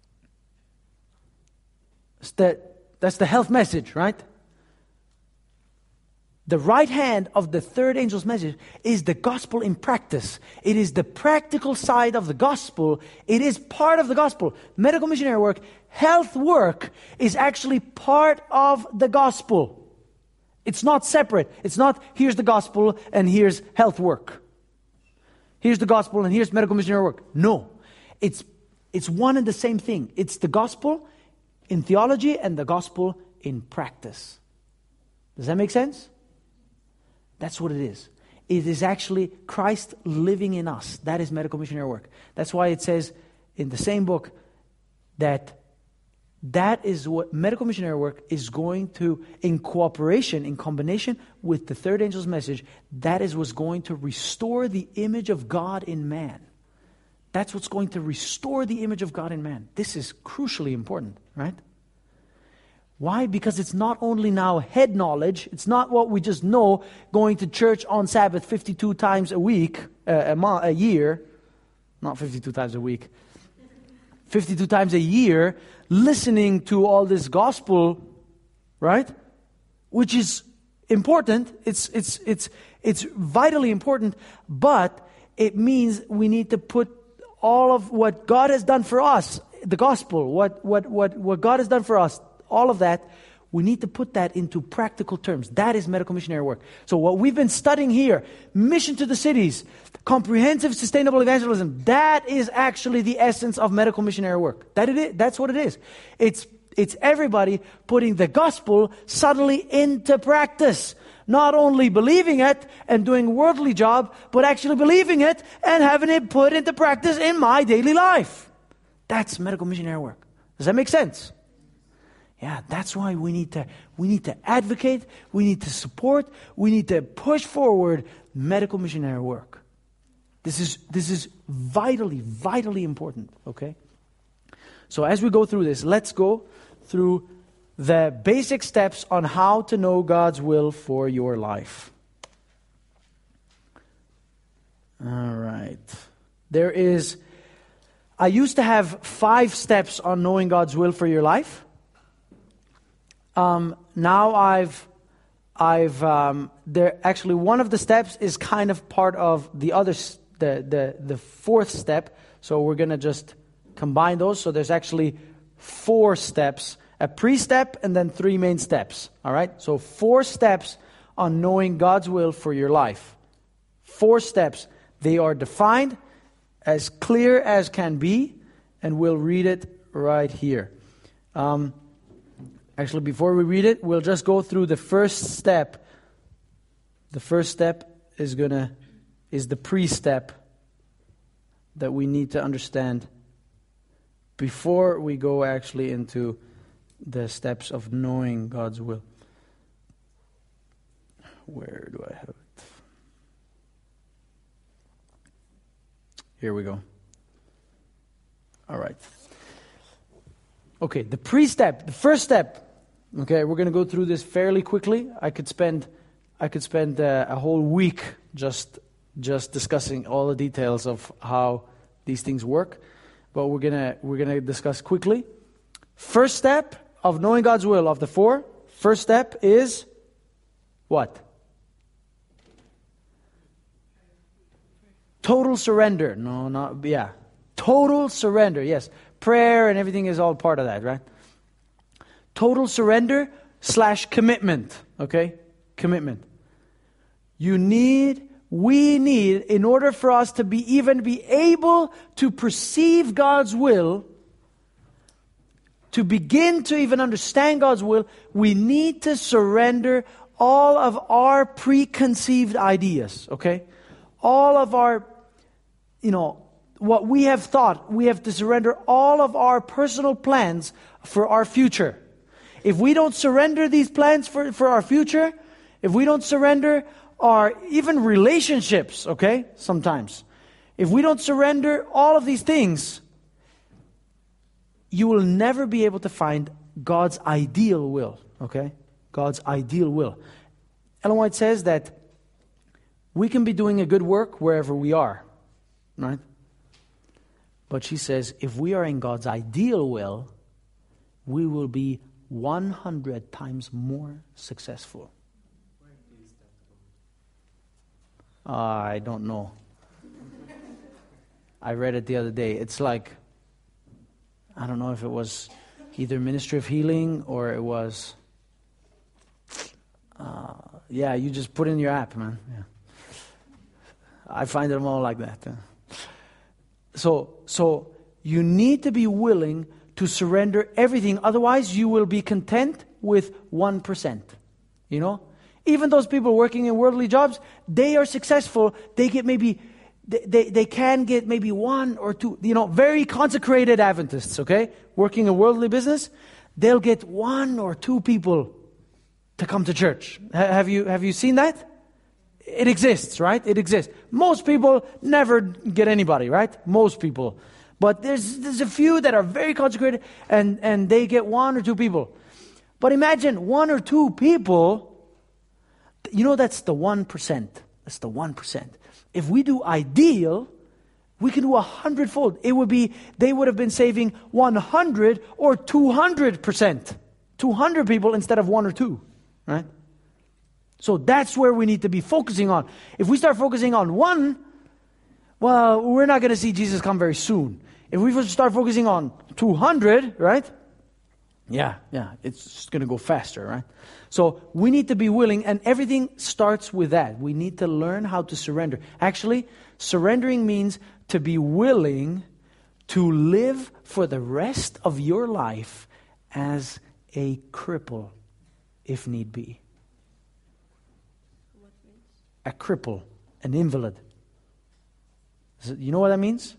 is the, that's the health message, right? The right hand of the third angel's message is the gospel in practice. It is the practical side of the gospel. It is part of the gospel. Medical missionary work, health work is actually part of the gospel. It's not separate. It's not, here's the gospel and here's health work. Here's the gospel and here's medical missionary work. No. It's, it's one and the same thing. It's the gospel in theology and the gospel in practice. Does that make sense? That's what it is. It is actually Christ living in us. That is medical missionary work. That's why it says in the same book that that is what medical missionary work is going to, in cooperation, in combination with the third angel's message, that is what's going to restore the image of God in man. That's what's going to restore the image of God in man. This is crucially important, right? Why? Because it's not only now head knowledge, it's not what we just know, going to church on Sabbath fifty-two times a week, uh, a, mo- a year, not fifty-two times a week, fifty-two times a year, listening to all this gospel, right? Which is important, it's, it's, it's, it's vitally important, but it means we need to put all of what God has done for us, the gospel, what, what, what, what God has done for us, all of that, we need to put that into practical terms. That is medical missionary work. So what we've been studying here, mission to the cities, comprehensive sustainable evangelism, that is actually the essence of medical missionary work. That it is, that's what it is. It's, it's everybody putting the gospel suddenly into practice. Not only believing it and doing worldly job, but actually believing it and having it put into practice in my daily life. That's medical missionary work. Does that make sense? Yeah, that's why we need to we need to advocate, we need to support, we need to push forward medical missionary work. This is this is vitally, vitally important, okay? So as we go through this, let's go through the basic steps on how to know God's will for your life. All right. There is, I used to have five steps on knowing God's will for your life. Um, now I've, I've, um, there, actually one of the steps is kind of part of the other, the, the, the fourth step. So we're going to just combine those. So there's actually four steps, a pre-step and then three main steps. All right. So four steps on knowing God's will for your life. Four steps. They are defined as clear as can be, and we'll read it right here. Um, actually, before we read it, we'll just go through the first step. The first step is gonna is the pre-step that we need to understand before we go actually into the steps of knowing God's will. Where do I have it? Here we go. All right. Okay, the pre-step, the first step. Okay, we're going to go through this fairly quickly. I could spend, I could spend uh, a whole week just, just discussing all the details of how these things work. But we're gonna, we're gonna discuss quickly. First step of knowing God's will of the four. First step is what? Total surrender. No, not, yeah. Total surrender, yes. Prayer and everything is all part of that, right? Total surrender slash commitment, okay? Commitment. You need, we need, in order for us to be even be able to perceive God's will, to begin to even understand God's will, we need to surrender all of our preconceived ideas, okay? All of our, you know, what we have thought, we have to surrender all of our personal plans for our future. If we don't surrender these plans for, for our future, if we don't surrender our even relationships, okay, sometimes, if we don't surrender all of these things, you will never be able to find God's ideal will, okay? God's ideal will. Ellen White says that we can be doing a good work wherever we are, right? But she says, if we are in God's ideal will, we will be one hundred times more successful. Uh, I don't know. I read it the other day. It's like, I don't know if it was either Ministry of Healing or it was, uh, yeah, you just put in your app, man. Yeah. I find them all like that. Uh. So, so you need to be willing to surrender everything. Otherwise, you will be content with one percent. You know? Even those people working in worldly jobs, they are successful. They get maybe, they, they, they can get maybe one or two, you know, very consecrated Adventists, okay? Working a worldly business, they'll get one or two people to come to church. H- have you, have you seen that? It exists, right? It exists. Most people never get anybody, right? Most people. But there's there's a few that are very consecrated and, and they get one or two people. But imagine one or two people, you know, that's the one percent. That's the one percent. If we do ideal, we can do a hundredfold. It would be, they would have been saving one hundred or two hundred percent. two hundred people instead of one or two, right? So that's where we need to be focusing on. If we start focusing on one, well, we're not going to see Jesus come very soon. If we start focusing on two hundred, right? Yeah, yeah, it's just going to go faster, right? So we need to be willing, and everything starts with that. We need to learn how to surrender. Actually, surrendering means to be willing to live for the rest of your life as a cripple, if need be. A cripple, an invalid. You know what that means?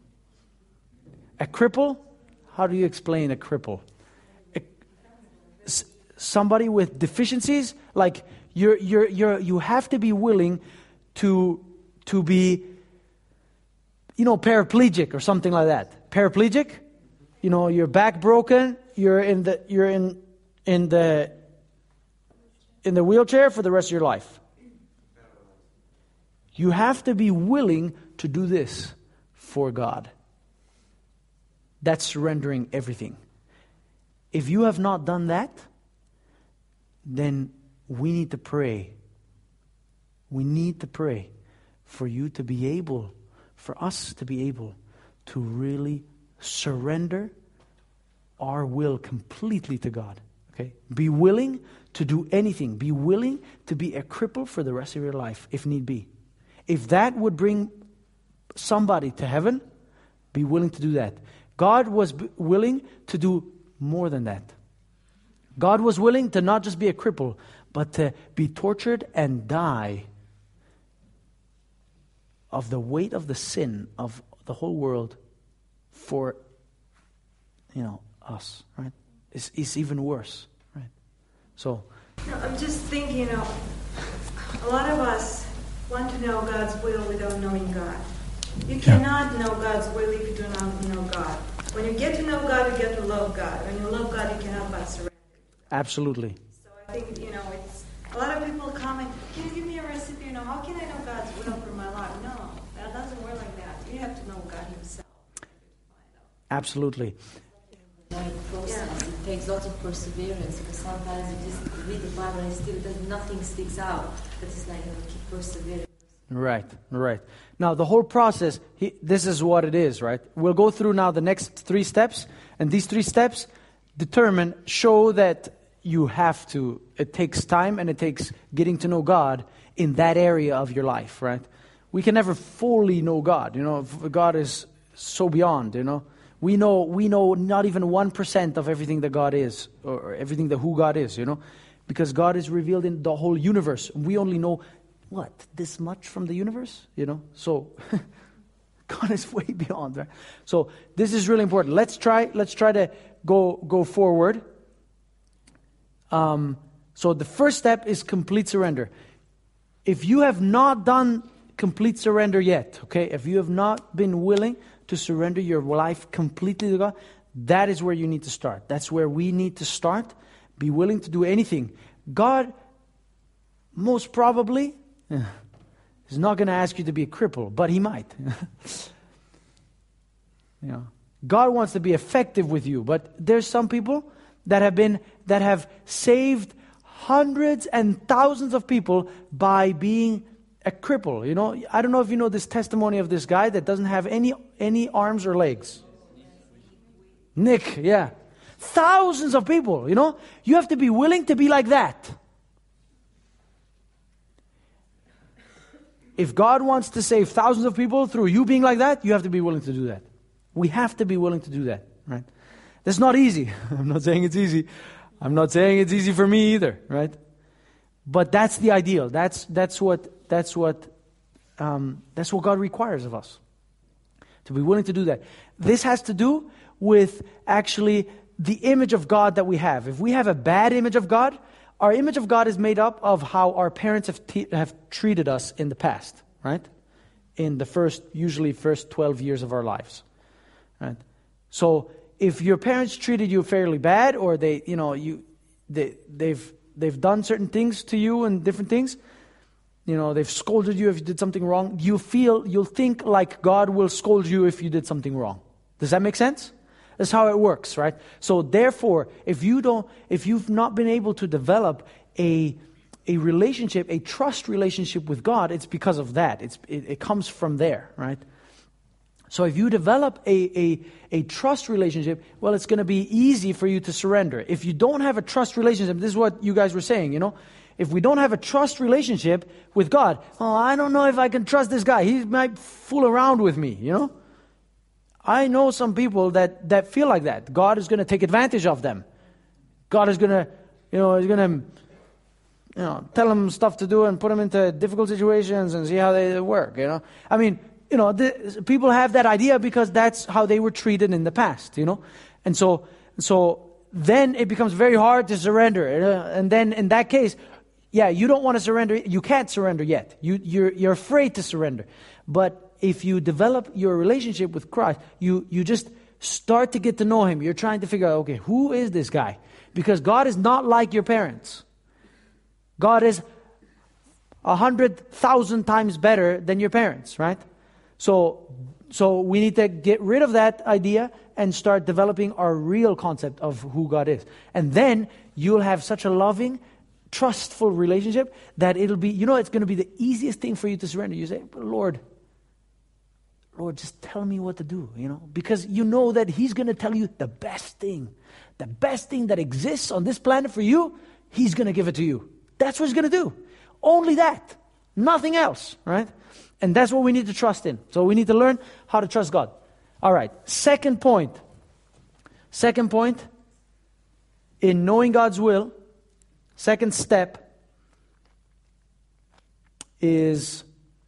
A cripple? How do you explain a cripple? A, s- somebody with deficiencies, like you're, you're, you're, you have to be willing to, to be, you know, paraplegic or something like that. Paraplegic, you know, your back broken, you're in the, you're in, in the, in the wheelchair for the rest of your life. You have to be willing to do this for God. That's surrendering everything. If you have not done that, then we need to pray. We need to pray for you to be able, for us to be able to really surrender our will completely to God. Okay? Be willing to do anything. Be willing to be a cripple for the rest of your life, if need be. If that would bring somebody to heaven, be willing to do that. God was b- willing to do more than that. God was willing to not just be a cripple, but to be tortured and die of the weight of the sin of the whole world for, you know, us, right? It's, it's even worse, right? So, No, I'm just thinking, you know, a lot of us want to know God's will without knowing God. You cannot know God's will if you do not know God. When you get to know God, you get to love God. When you love God, you cannot but surrender. absolutely. So I think, you know, it's a lot of people comment, can you give me a recipe? You know, how can I know God's will for my life? No, that doesn't work like that. You have to know God Himself. Absolutely. Like process, Yeah. it takes lots of perseverance because sometimes you just read the Bible and still does, nothing sticks out. But it's like you know, keep persevering. Right, right. Now, the whole process, he, this is what it is, right? We'll go through now the next three steps, and these three steps determine, show that you have to, it takes time and it takes getting to know God in that area of your life, right? We can never fully know God, you know, God is so beyond, you know. We know we know not even one percent of everything that God is, or everything that who God is, you know, because God is revealed in the whole universe. We only know, what, this much from the universe, you know? So, God is way beyond, right? So, this is really important. Let's try, let's try to go, go forward. Um, so, the first step is complete surrender. If you have not done complete surrender yet, okay, if you have not been willing to surrender your life completely to God, that is where you need to start. That's where we need to start. Be willing to do anything. God, most probably, is not going to ask you to be a cripple, but He might. You know, God wants to be effective with you, but there's some people that have been that have saved hundreds and thousands of people by being a cripple. You know, I don't know if you know this testimony of this guy that doesn't have any any arms or legs. Nick, yeah. Thousands of people, you know. You have to be willing to be like that. If God wants to save thousands of people through you being like that, you have to be willing to do that. We have to be willing to do that, right? That's not easy. I'm not saying it's easy. I'm not saying it's easy for me either, right? But that's the ideal. That's that's what that's what um, that's what God requires of us. To be willing to do that. This has to do with actually the image of God that we have. If we have a bad image of God, our image of God is made up of how our parents have te- have treated us in the past, right? In the first, usually first twelve years of our lives, right? So if your parents treated you fairly bad, or they, you know, you, they, they've they've done certain things to you and different things, you know, they've scolded you if you did something wrong. You feel, you'll think like God will scold you if you did something wrong. Does that make sense? That's how it works, right? So therefore, if you don't, if you've not been able to develop a a relationship, a trust relationship with God, it's because of that. It's it, it comes from there, right? So if you develop a, a, a trust relationship, well, it's going to be easy for you to surrender. If you don't have a trust relationship, this is what you guys were saying, you know. If we don't have a trust relationship with God, oh, I don't know if I can trust this guy. He might fool around with me, you know. I know some people that, that feel like that. God is going to take advantage of them. God is going to, you know, is going to, you know, tell them stuff to do and put them into difficult situations and see how they work, you know. I mean, you know, the, people have that idea because that's how they were treated in the past, you know. And so, so then it becomes very hard to surrender. And then in that case, yeah, you don't want to surrender. You can't surrender yet. You, you're, you're afraid to surrender. But if you develop your relationship with Christ, you, you just start to get to know Him. You're trying to figure out, okay, who is this guy? Because God is not like your parents. God is a hundred thousand times better than your parents, right? So, so we need to get rid of that idea and start developing our real concept of who God is. And then you'll have such a loving, trustful relationship that it'll be, you know, it's going to be the easiest thing for you to surrender. You say, Lord, Lord, just tell me what to do, you know, because you know that He's going to tell you the best thing, the best thing that exists on this planet for you. He's going to give it to you. That's what He's going to do. Only that, nothing else, right? And that's what we need to trust in. So we need to learn how to trust God. All right, second point. Second point, in knowing God's will, second step is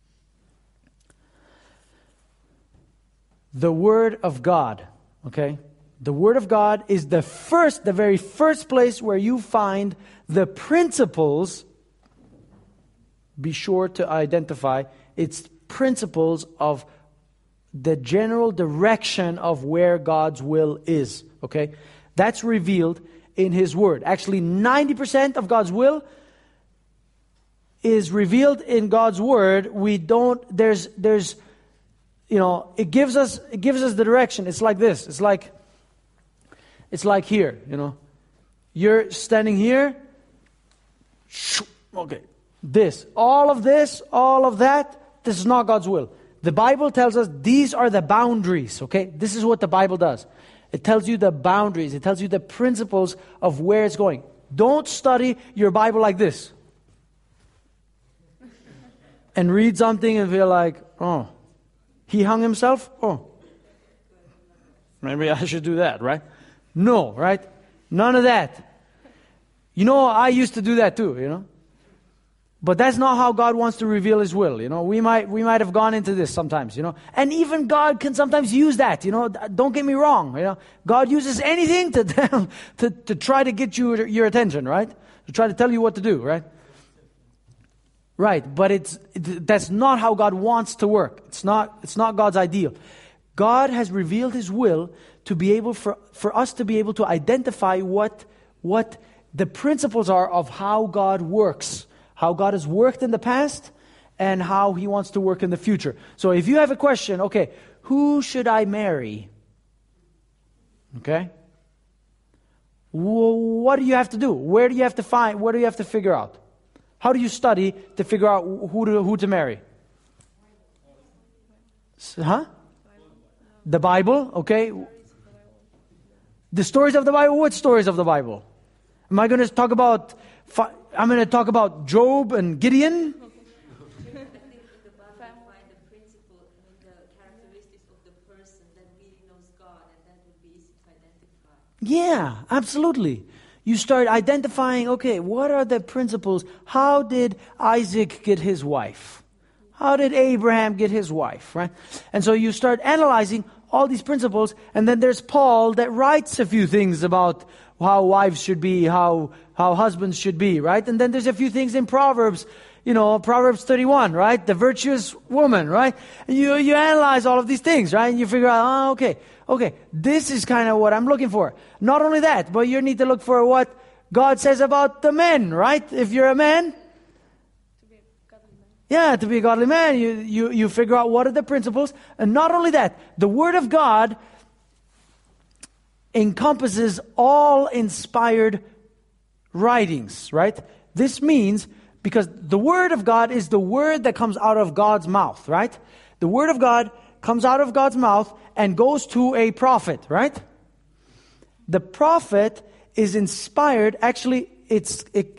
the Word of God, okay? The Word of God is the first, the very first place where you find the principles. Be sure to identify its principles of the general direction of where God's will is, okay? That's revealed in His Word. Actually, ninety percent of God's will is revealed in God's Word. We don't, there's, there's, you know, it gives us, it gives us the direction. It's like this. It's like, it's like here, you know. You're standing here. Okay. This, all of this, all of that, this is not God's will. The Bible tells us these are the boundaries, okay? This is what the Bible does. It tells you the boundaries. It tells you the principles of where it's going. Don't study your Bible like this. And read something and feel like, oh, He hung Himself? Oh, maybe I should do that, right? No, right? None of that. You know, I used to do that too, you know? But that's not how God wants to reveal His will, you know. We might we might have gone into this sometimes, you know. And even God can sometimes use that, you know. Don't get me wrong, you know. God uses anything to to to try to get you your attention, right? To try to tell you what to do, right? Right, but it's it, that's not how God wants to work. It's not it's not God's ideal. God has revealed His will to be able for for us to be able to identify what what the principles are of how God works. How God has worked in the past and how He wants to work in the future. So if you have a question, okay, who should I marry? Okay? What do you have to do? Where do you have to find, what do you have to figure out? How do you study to figure out who to, who to marry? Huh? The Bible, okay? The stories of the Bible? What stories of the Bible? Am I going to talk about... I'm going to talk about Job and Gideon. Yeah, absolutely. You start identifying, okay, what are the principles? How did Isaac get his wife? How did Abraham get his wife, right? And so you start analyzing all these principles, and then there's Paul that writes a few things about how wives should be, how how husbands should be, right? And then there's a few things in Proverbs, you know, Proverbs thirty-one, right? The virtuous woman, right? And you you analyze all of these things, right? And you figure out, oh, okay, okay, this is kind of what I'm looking for. Not only that, but you need to look for what God says about the men, right? If you're a man, yeah, to be a godly man, you, you, you figure out what are the principles. And not only that, the Word of God encompasses all inspired writings, right? This means, because the Word of God is the word that comes out of God's mouth, right? The Word of God comes out of God's mouth and goes to a prophet, right? The prophet is inspired, actually, it's... It,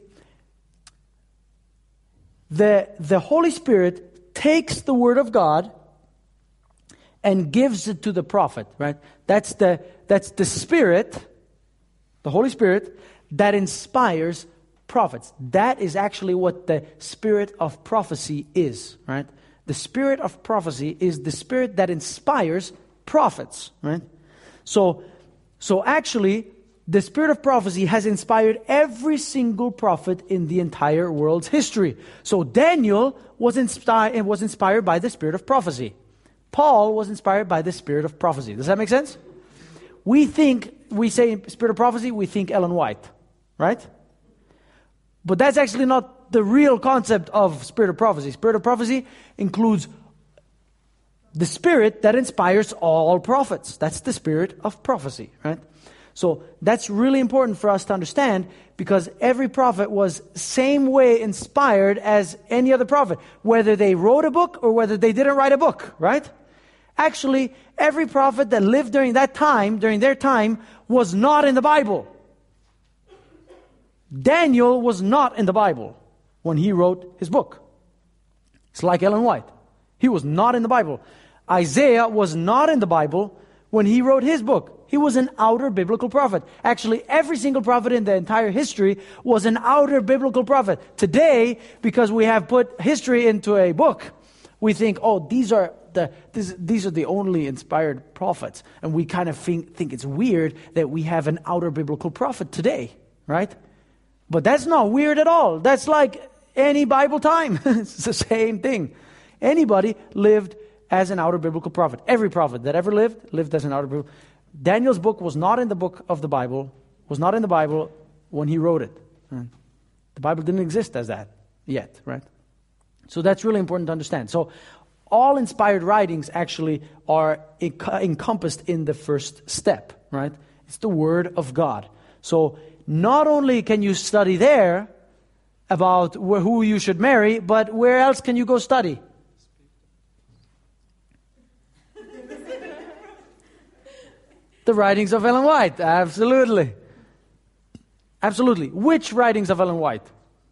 The, the Holy Spirit takes the Word of God and gives it to the prophet, right? That's the, that's the Spirit, the Holy Spirit, that inspires prophets. That is actually what the spirit of prophecy is, right? The spirit of prophecy is the spirit that inspires prophets, right? So, so actually, the spirit of prophecy has inspired every single prophet in the entire world's history. So Daniel was inspired was inspired by the spirit of prophecy. Paul was inspired by the spirit of prophecy. Does that make sense? We think, we say spirit of prophecy, we think Ellen White, right? But that's actually not the real concept of spirit of prophecy. Spirit of prophecy includes the spirit that inspires all prophets. That's the spirit of prophecy, right? So that's really important for us to understand, because every prophet was same way inspired as any other prophet, whether they wrote a book or whether they didn't write a book, right? Actually, every prophet that lived during that time, during their time, was not in the Bible. Daniel was not in the Bible when he wrote his book. It's like Ellen White. He was not in the Bible. Isaiah was not in the Bible when he wrote his book. He was an outer biblical prophet. Actually, every single prophet in the entire history was an outer biblical prophet. Today, because we have put history into a book, we think, oh, these are the this, these are the only inspired prophets. And we kind of think, think it's weird that we have an outer biblical prophet today, right? But that's not weird at all. That's like any Bible time. It's the same thing. Anybody lived as an outer biblical prophet. Every prophet that ever lived, lived as an outer biblical. Daniel's book was not in the book of the Bible, was not in the Bible when he wrote it. The Bible didn't exist as that yet, right? So that's really important to understand. So all inspired writings actually are enc- encompassed in the first step, right? It's the Word of God. So not only can you study there about wh- who you should marry, but where else can you go study? The writings of Ellen White, absolutely. Absolutely. Which writings of Ellen White?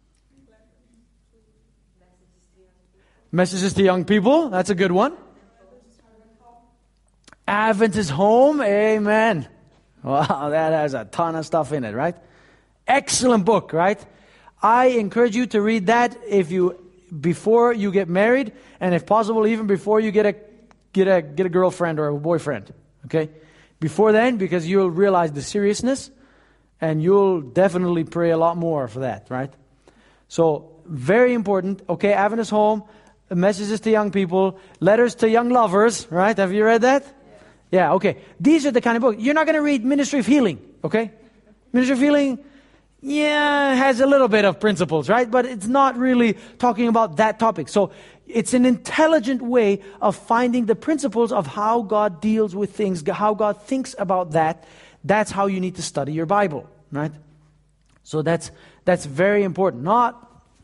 Messages to Young People, that's a good one. Adventist Home, amen. Wow, that has a ton of stuff in it, right? Excellent book, right? I encourage you to read that if you before you get married, and if possible, even before you get a get a get a girlfriend or a boyfriend. Okay? Before then, because you'll realize the seriousness, and you'll definitely pray a lot more for that, right? So, very important. Okay, Adventist Home, Messages to Young People, Letters to Young Lovers, right? Have you read that? Yeah, okay. These are the kind of books. You're not going to read Ministry of Healing, okay? Ministry of Healing, yeah, has a little bit of principles, right? But it's not really talking about that topic. So it's an intelligent way of finding the principles of how God deals with things, how God thinks about that. That's how you need to study your Bible, right? So that's that's very important. Not,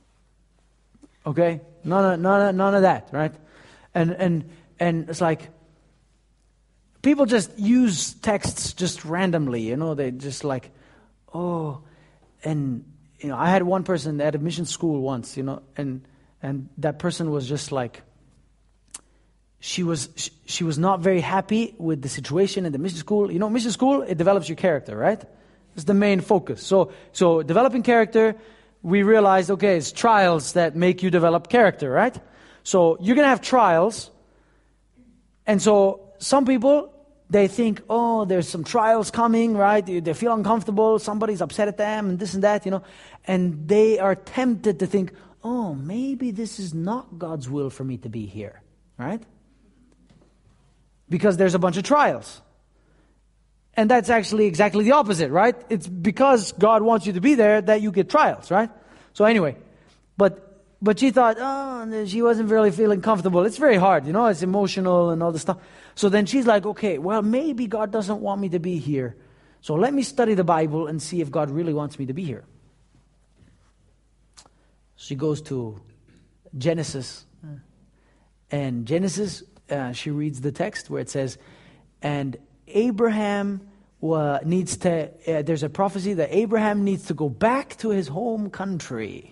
okay, none of, none of, none of that, right? And and and it's like, people just use texts just randomly, you know, they just like, oh, and, you know, I had one person at a mission school once, you know, and and that person was just like, she was she, she was not very happy with the situation in the mission school. You know, mission school, it develops your character, right? It's the main focus. So, so developing character, we realized, okay, it's trials that make you develop character, right? So you're going to have trials. And so some people, they think, oh, there's some trials coming, right? They feel uncomfortable. Somebody's upset at them and this and that, you know. And they are tempted to think, oh, maybe this is not God's will for me to be here, right? Because there's a bunch of trials. And that's actually exactly the opposite, right? It's because God wants you to be there that you get trials, right? So anyway, but but she thought, oh, she wasn't really feeling comfortable. It's very hard, you know, it's emotional and all this stuff. So then she's like, okay, well, maybe God doesn't want me to be here. So let me study the Bible and see if God really wants me to be here. She goes to Genesis. And Genesis, uh, she reads the text where it says, and Abraham uh, needs to, uh, there's a prophecy that Abraham needs to go back to his home country.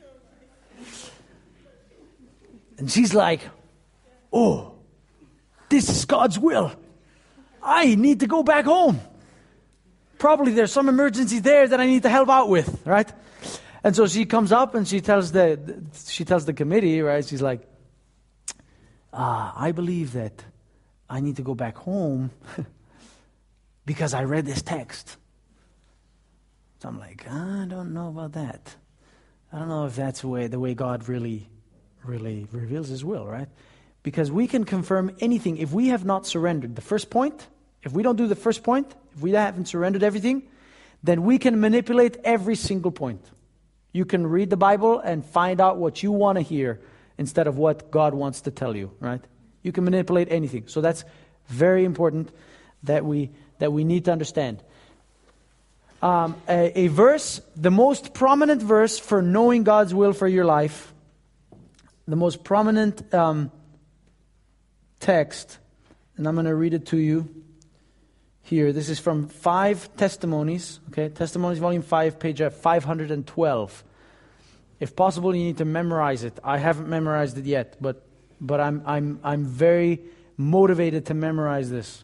And she's like, oh, this is God's will. I need to go back home. Probably there's some emergency there that I need to help out with, right? And so she comes up and she tells the she tells the committee, right? She's like, ah, I believe that I need to go back home because I read this text. So I'm like, I don't know about that. I don't know if that's the way the way God really, really reveals His will, right? Because we can confirm anything. If we have not surrendered the first point, if we don't do the first point, if we haven't surrendered everything, then we can manipulate every single point. You can read the Bible and find out what you want to hear instead of what God wants to tell you, right? You can manipulate anything. So that's very important that we that we need to understand. Um, a, a verse, the most prominent verse for knowing God's will for your life, the most prominent um, text, and I'm going to read it to you here. This is from Five Testimonies, okay? Testimonies, volume five, page five hundred twelve. If possible, you need to memorize it. I haven't memorized it yet, but but I'm I'm I'm very motivated to memorize this.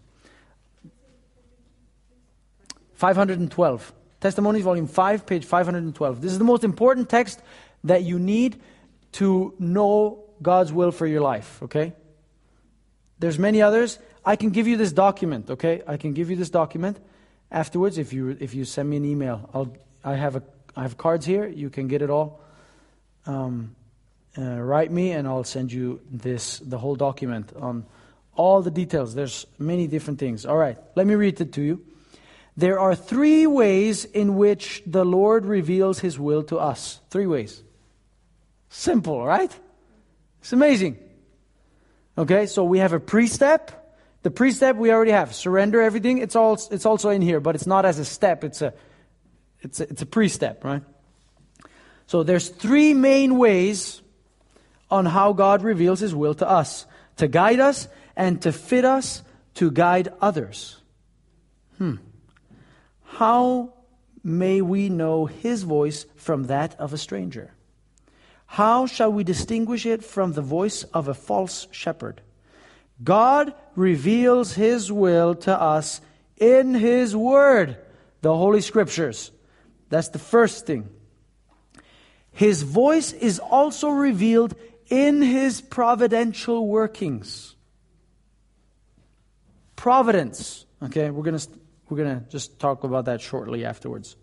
five hundred twelve. Testimonies, volume five, page five hundred twelve. This is the most important text that you need to know God's will for your life, okay? There's many others. I can give you this document, okay? I can give you this document afterwards if you if you send me an email. I'll I have a I have cards here. You can get it all. Um, uh, write me and I'll send you this the whole document on all the details. There's many different things. All right, let me read it to you. There are three ways in which the Lord reveals His will to us. Three ways. Simple, right? It's amazing. Okay, so we have a pre-step. The pre-step we already have. Surrender everything. It's all. It's also in here, but it's not as a step. It's a. It's a, it's a pre-step, right? So there's three main ways on how God reveals His will to us: to guide us and to fit us to guide others. Hmm. How may we know His voice from that of a stranger? How shall we distinguish it from the voice of a false shepherd? God reveals His will to us in His Word, the Holy Scriptures. That's the first thing. His voice is also revealed in His providential workings. Providence. Okay, we're gonna we're gonna just talk about that shortly afterwards.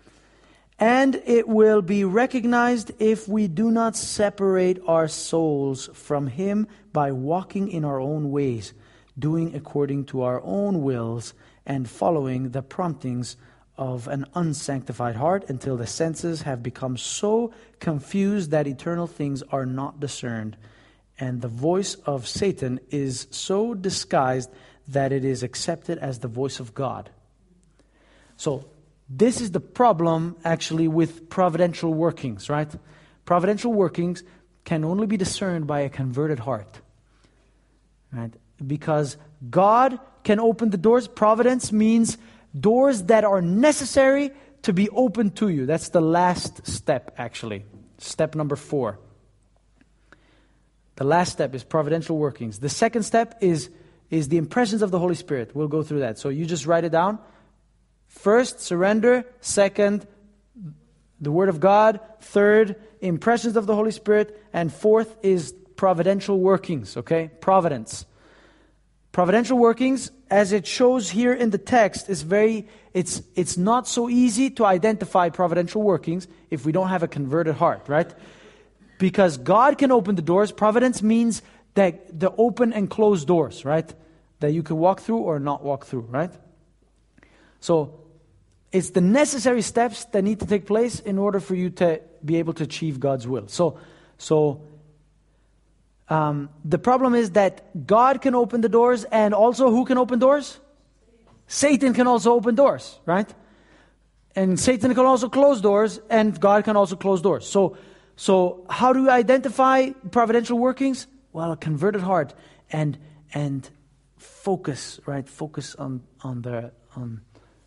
And it will be recognized if we do not separate our souls from Him by walking in our own ways, doing according to our own wills, and following the promptings of an unsanctified heart until the senses have become so confused that eternal things are not discerned, and the voice of Satan is so disguised that it is accepted as the voice of God. So, this is the problem, actually, with providential workings, right? Providential workings can only be discerned by a converted heart, right? Because God can open the doors. Providence means doors that are necessary to be opened to you. That's the last step, actually. Step number four. The last step is providential workings. The second step is, is the impressions of the Holy Spirit. We'll go through that. So you just write it down. First, surrender. Second, the Word of God. Third, impressions of the Holy Spirit. And fourth is providential workings, okay? Providence. Providential workings, as it shows here in the text, is very, it's it's not so easy to identify providential workings if we don't have a converted heart, right? Because God can open the doors. Providence means that the open and closed doors, right? That you can walk through or not walk through, right? So, it's the necessary steps that need to take place in order for you to be able to achieve God's will. So, so um, the problem is that God can open the doors, and also who can open doors? Satan can also open doors, right? And Satan can also close doors, and God can also close doors. So, so how do you identify providential workings? Well, a converted heart and and focus, right? Focus on on the on.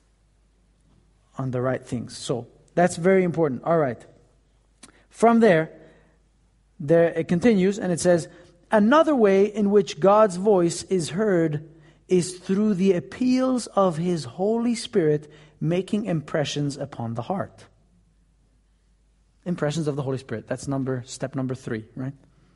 on the right things. So that's very important. All right. From there, there it continues and it says, another way in which God's voice is heard is through the appeals of His Holy Spirit making impressions upon the heart. Impressions of the Holy Spirit. That's number step number three, right?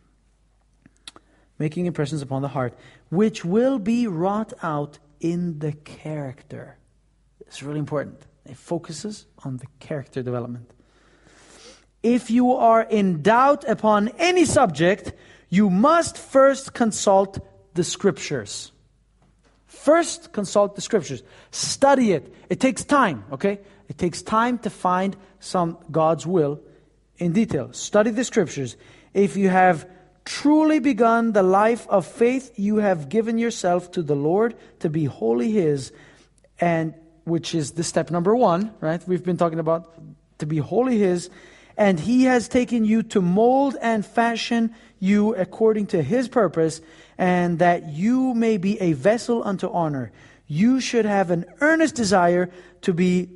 Making impressions upon the heart, which will be wrought out in the character. It's really important. It focuses on the character development. If you are in doubt upon any subject, you must first consult the Scriptures. First, consult the Scriptures. Study it. It takes time, okay? It takes time to find some God's will in detail. Study the scriptures. If you have truly begun the life of faith, you have given yourself to the Lord to be wholly His, and which is the step number one, right? We've been talking about to be wholly His, and He has taken you to mold and fashion you according to His purpose, and that you may be a vessel unto honor. You should have an earnest desire to be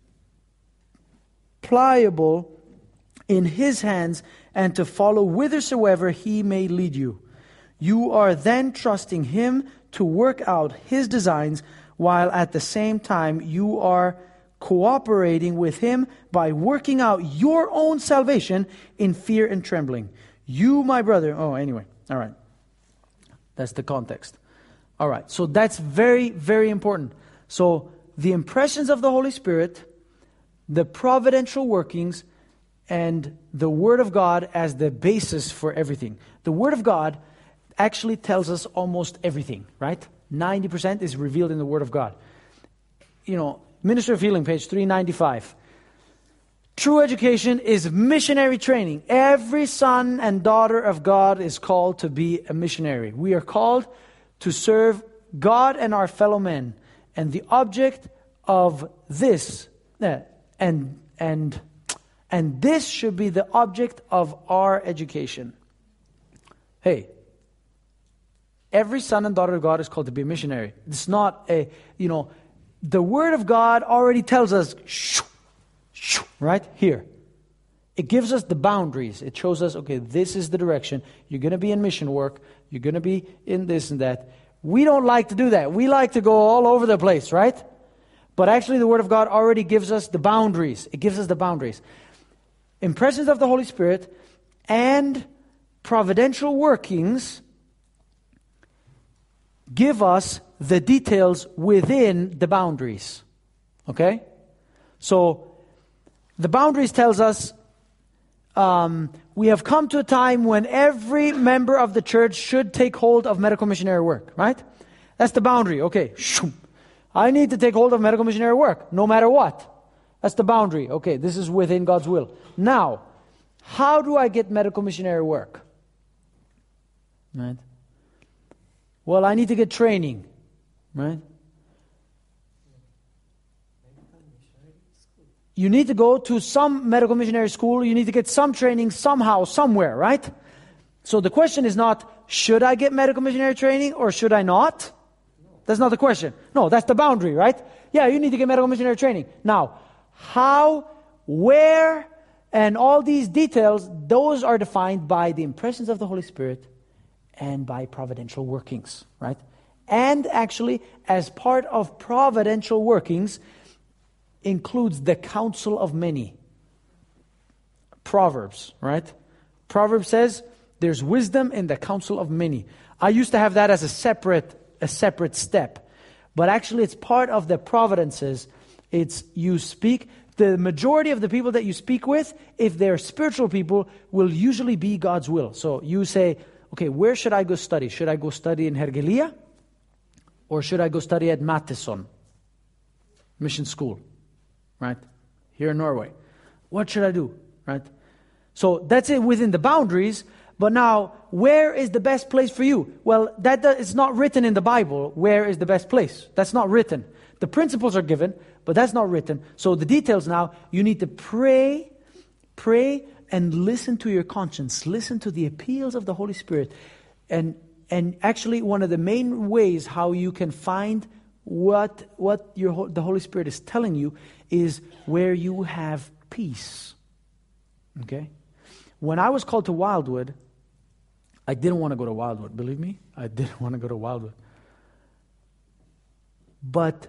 pliable in His hands, and to follow whithersoever He may lead you. You are then trusting Him to work out His designs, while at the same time you are cooperating with Him by working out your own salvation in fear and trembling. You, my brother, oh, anyway, all right. That's the context. All right, so that's very, very important. So the impressions of the Holy Spirit, the providential workings, and the Word of God as the basis for everything. The Word of God actually tells us almost everything, right? ninety percent is revealed in the Word of God. You know, Ministry of Healing, page three ninety-five. True education is missionary training. Every son and daughter of God is called to be a missionary. We are called to serve God and our fellow men. And the object of this, uh, and and and this should be the object of our education. Hey, every son and daughter of God is called to be a missionary. It's not a, you know, the Word of God already tells us, shoo, shoo, right here. It gives us the boundaries. It shows us, okay, this is the direction. You're going to be in mission work. You're going to be in this and that. We don't like to do that. We like to go all over the place, right? But actually the Word of God already gives us the boundaries. It gives us the boundaries. Impressions of the Holy Spirit and providential workings give us the details within the boundaries. Okay? So, the boundaries tells us um, we have come to a time when every member of the church should take hold of medical missionary work, right? That's the boundary. Okay. I need to take hold of medical missionary work, no matter what. That's the boundary. Okay, this is within God's will. Now, how do I get medical missionary work? Right? Well, I need to get training. Right? You need to go to some medical missionary school. You need to get some training somehow, somewhere, right? So the question is not, should I get medical missionary training or should I not? That's not the question. No, that's the boundary, right? Yeah, you need to get medical missionary training. Now, how, where, and all these details, those are defined by the impressions of the Holy Spirit and by providential workings, right? And actually, as part of providential workings, includes the counsel of many. Proverbs, right? Proverbs says, there's wisdom in the counsel of many. I used to have that as a separate, a separate step. But actually, it's part of the providences. It's you speak. The majority of the people that you speak with, if they're spiritual people, will usually be God's will. So you say, okay, where should I go study? Should I go study in Hergelia? Or should I go study at Matteson Mission School? Right? Here in Norway. What should I do? Right? So that's it within the boundaries. But now, where is the best place for you? Well, that is not written in the Bible. Where is the best place? That's not written. The principles are given, but that's not written. So the details now, you need to pray, pray, and listen to your conscience. Listen to the appeals of the Holy Spirit. And and actually, one of the main ways how you can find what what your the Holy Spirit is telling you is where you have peace. Okay? When I was called to Wildwood, I didn't want to go to Wildwood. Believe me, I didn't want to go to Wildwood. But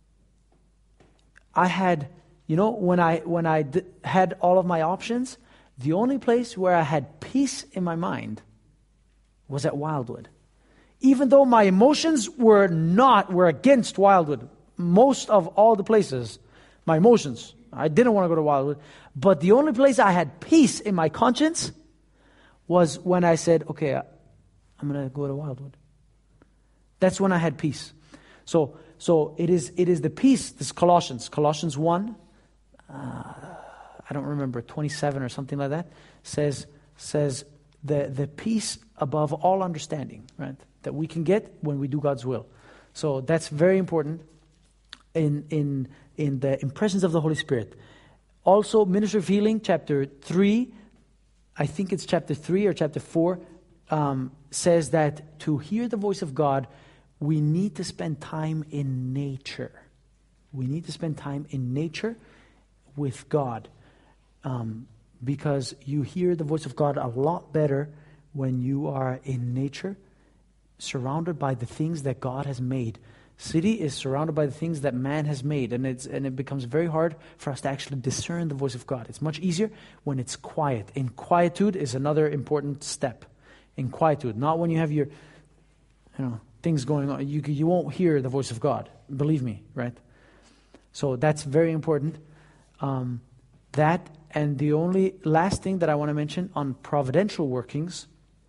I had, you know, when I when I d- had all of my options, the only place where I had peace in my mind was at Wildwood. Even though my emotions were not, were against Wildwood. Most of all the places, my emotions, I didn't want to go to Wildwood. But the only place I had peace in my conscience was when I said, okay, I'm going to go to Wildwood. That's when I had peace. So so it is it is the peace, this Colossians, Colossians one. Uh, I don't remember, twenty-seven or something like that, says says the the peace above all understanding, right? That we can get when we do God's will. So that's very important in in in the in presence of the Holy Spirit. Also, Ministry of Healing, chapter three, I think it's chapter three or chapter four, um, says that to hear the voice of God, we need to spend time in nature. We need to spend time in nature with God. Um, because you hear the voice of God a lot better when you are in nature, surrounded by the things that God has made. City is surrounded by the things that man has made, and it's and it becomes very hard for us to actually discern the voice of God. It's much easier when it's quiet. And quietude is another important step. In quietude, not when you have your, you know, things going on. You you won't hear the voice of God. Believe me, right? So that's very important. Um, that and the only last thing that I want to mention on providential workings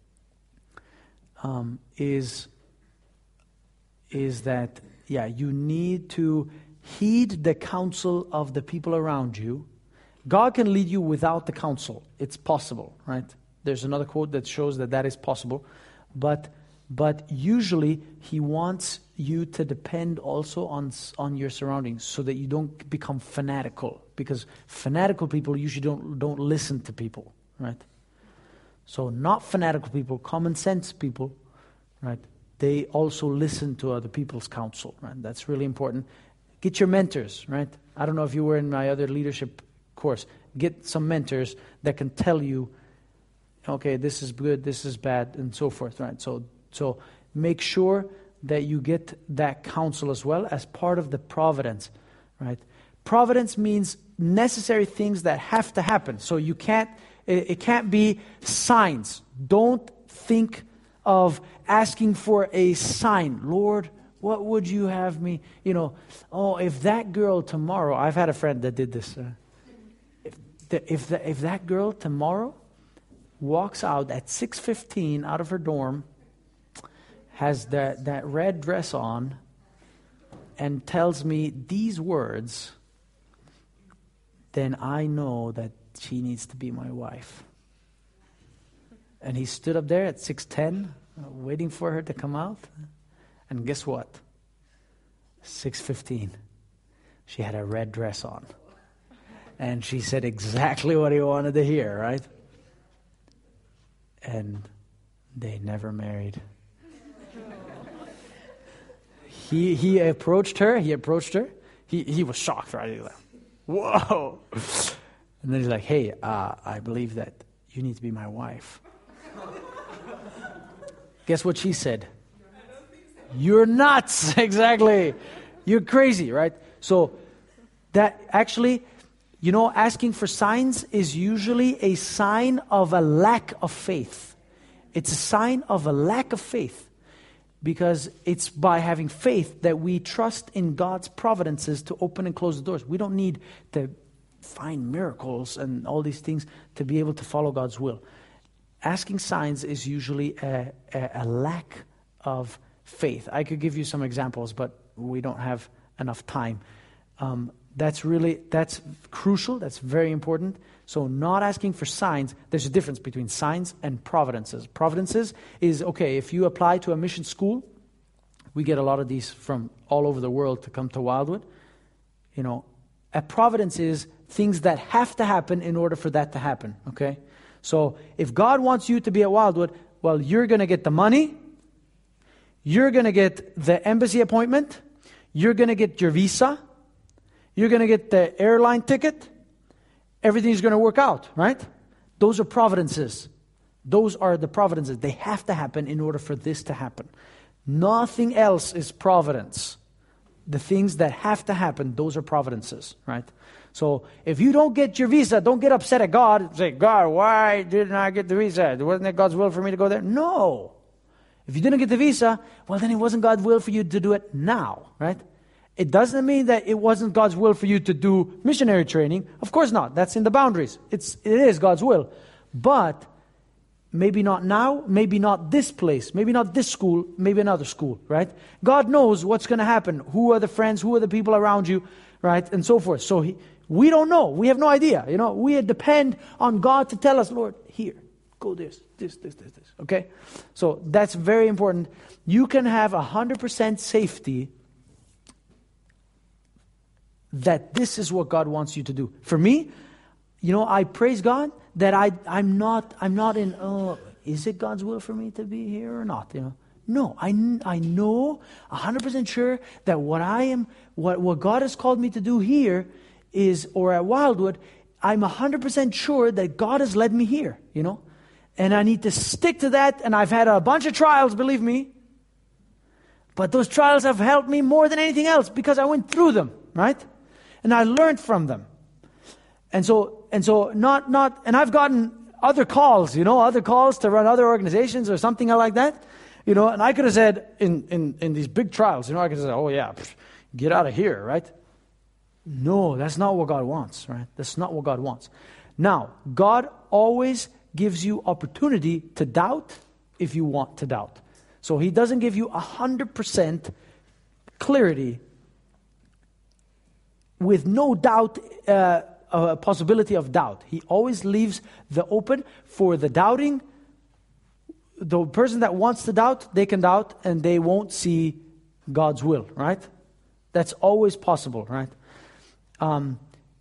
um, is. is that, yeah, you need to heed the counsel of the people around you. God can lead you without the counsel. It's possible, right? There's another quote that shows that that is possible. But but usually He wants you to depend also on, on your surroundings so that you don't become fanatical. Because fanatical people usually don't, don't listen to people, right? So not fanatical people, common sense people, right? They also listen to other people's counsel, right? That's really important. Get your mentors, right? I don't know if you were in my other leadership course. Get some mentors that can tell you, okay, this is good, this is bad, and so forth, right? So, so make sure that you get that counsel as well as part of the providence, right? Providence means necessary things that have to happen. So you can't, it, it can't be signs. Don't think of asking for a sign. Lord, what would you have me, you know, oh, if that girl tomorrow, I've had a friend that did this. Uh, if, the, if, the, if that girl tomorrow walks out at six fifteen out of her dorm, has that, that red dress on, and tells me these words, then I know that she needs to be my wife. And he stood up there at six ten, uh, waiting for her to come out. And guess what? six fifteen. She had a red dress on. And she said exactly what he wanted to hear, right? And they never married. He he approached her. He approached her. He he was shocked, right? He was like, whoa. And then he's like, hey, uh, I believe that you need to be my wife. Guess what she said? You're nuts. Exactly. You're crazy, right? So that actually, you know, asking for signs is usually a sign of a lack of faith. It's a sign of a lack of faith because it's by having faith that we trust in God's providences to open and close the doors. We don't need to find miracles and all these things to be able to follow God's will. Asking signs is usually a, a, a lack of faith. I could give you some examples, but we don't have enough time. Um, that's really, that's crucial. That's very important. So not asking for signs, there's a difference between signs and providences. Providences is, okay, if you apply to a mission school, we get a lot of these from all over the world to come to Wildwood. You know, a providence is things that have to happen in order for that to happen, okay? So if God wants you to be at Wildwood, well, you're going to get the money, you're going to get the embassy appointment, you're going to get your visa, you're going to get the airline ticket, everything's going to work out, right? Those are providences. Those are the providences. They have to happen in order for this to happen. Nothing else is providence. The things that have to happen, those are providences, right? So if you don't get your visa, don't get upset at God. Say, God, why didn't I get the visa? Wasn't it God's will for me to go there? No. If you didn't get the visa, well, then it wasn't God's will for you to do it now, right? It doesn't mean that it wasn't God's will for you to do missionary training. Of course not. That's in the boundaries. It's, it is God's will. But maybe not now, maybe not this place, maybe not this school, maybe another school, right? God knows what's going to happen. Who are the friends? Who are the people around you, right? And so forth. So he, We don't know. We have no idea. You know, we depend on God to tell us, Lord, here, go this, this, this, this, this. Okay? So that's very important. You can have one hundred percent safety that this is what God wants you to do. For me, you know, I praise God that I, I'm not, I'm not in, oh, is it God's will for me to be here or not? You know, no, I, I know one hundred percent sure that what I am, what, what God has called me to do here is, or at Wildwood, I'm one hundred percent sure that God has led me here, you know, and I need to stick to that. And I've had a bunch of trials, believe me, but those trials have helped me more than anything else because I went through them, right? And I learned from them. And so, and so not, not, and I've gotten other calls, you know, other calls to run other organizations or something like that, you know, and I could have said in, in, in these big trials, you know, I could have said, oh yeah, pff, get out of here, right? No, that's not what God wants, right? That's not what God wants. Now, God always gives you opportunity to doubt if you want to doubt. So He doesn't give you one hundred percent clarity with no doubt, uh, a possibility of doubt. He always leaves the open for the doubting. The person that wants to doubt, they can doubt and they won't see God's will, right? That's always possible, right? Um,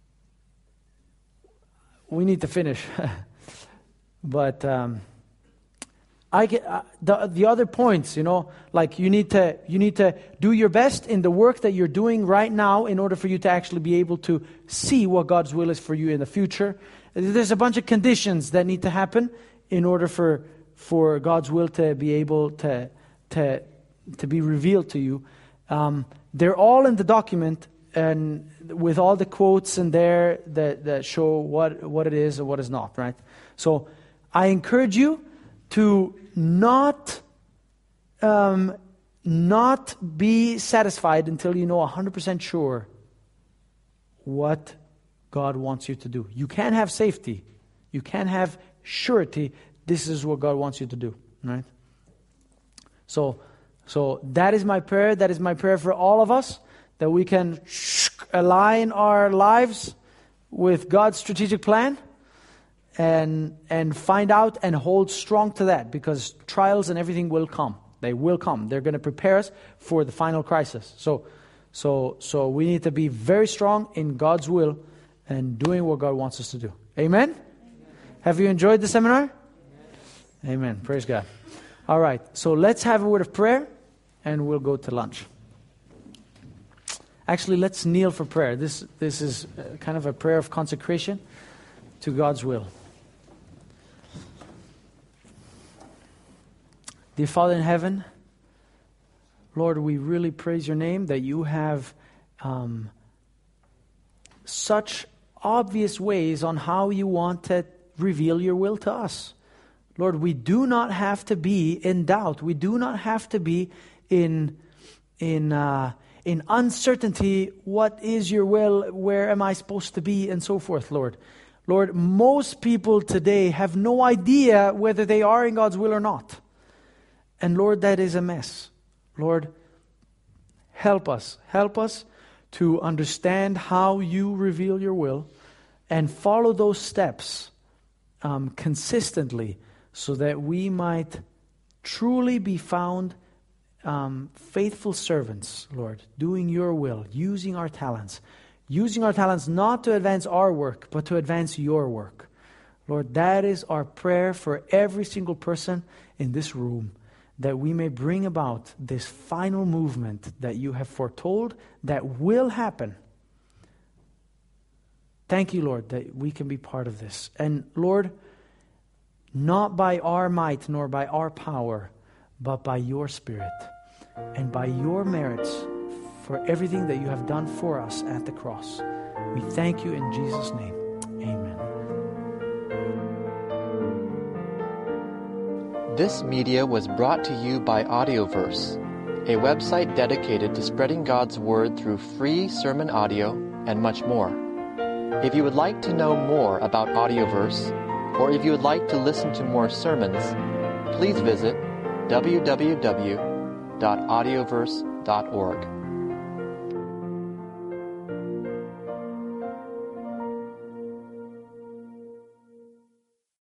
we need to finish. But um, I get uh, the the other points, you know, like you need to you need to do your best in the work that you're doing right now in order for you to actually be able to see what God's will is for you in the future. There's a bunch of conditions that need to happen in order for for God's will to be able to to to be revealed to you. Um, they're all in the document, and with all the quotes in there that, that show what what it is or what is not, right? So I encourage you to not um, not be satisfied until you know one hundred percent sure what God wants you to do. You can't have safety. You can't have surety. This is what God wants you to do, right? So, so that is my prayer. That is my prayer for all of us, that we can align our lives with God's strategic plan. And and find out and hold strong to that, because trials and everything will come. They will come. They're going to prepare us for the final crisis. So, so, so we need to be very strong in God's will and doing what God wants us to do. Amen? Amen. Have you enjoyed the seminar? Amen. Amen. Praise God. All right. So let's have a word of prayer, and we'll go to lunch. Actually, let's kneel for prayer. This this is kind of a prayer of consecration to God's will. Dear Father in heaven, Lord, we really praise your name that you have um, such obvious ways on how you want to reveal your will to us. Lord, we do not have to be in doubt. We do not have to be in in uh, in uncertainty. What is your will? Where am I supposed to be? And so forth, Lord. Lord, most people today have no idea whether they are in God's will or not. And Lord, that is a mess. Lord, help us. Help us to understand how you reveal your will and follow those steps um, consistently, so that we might truly be found um, faithful servants, Lord, doing your will, using our talents. Using our talents not to advance our work, but to advance your work. Lord, that is our prayer for every single person in this room, that we may bring about this final movement that you have foretold that will happen. Thank you, Lord, that we can be part of this. And Lord, not by our might nor by our power, but by your Spirit and by your merits for everything that you have done for us at the cross. We thank you in Jesus' name. Amen. This media was brought to you by Audioverse, a website dedicated to spreading God's Word through free sermon audio and much more. If you would like to know more about Audioverse, or if you would like to listen to more sermons, please visit w w w dot audioverse dot org.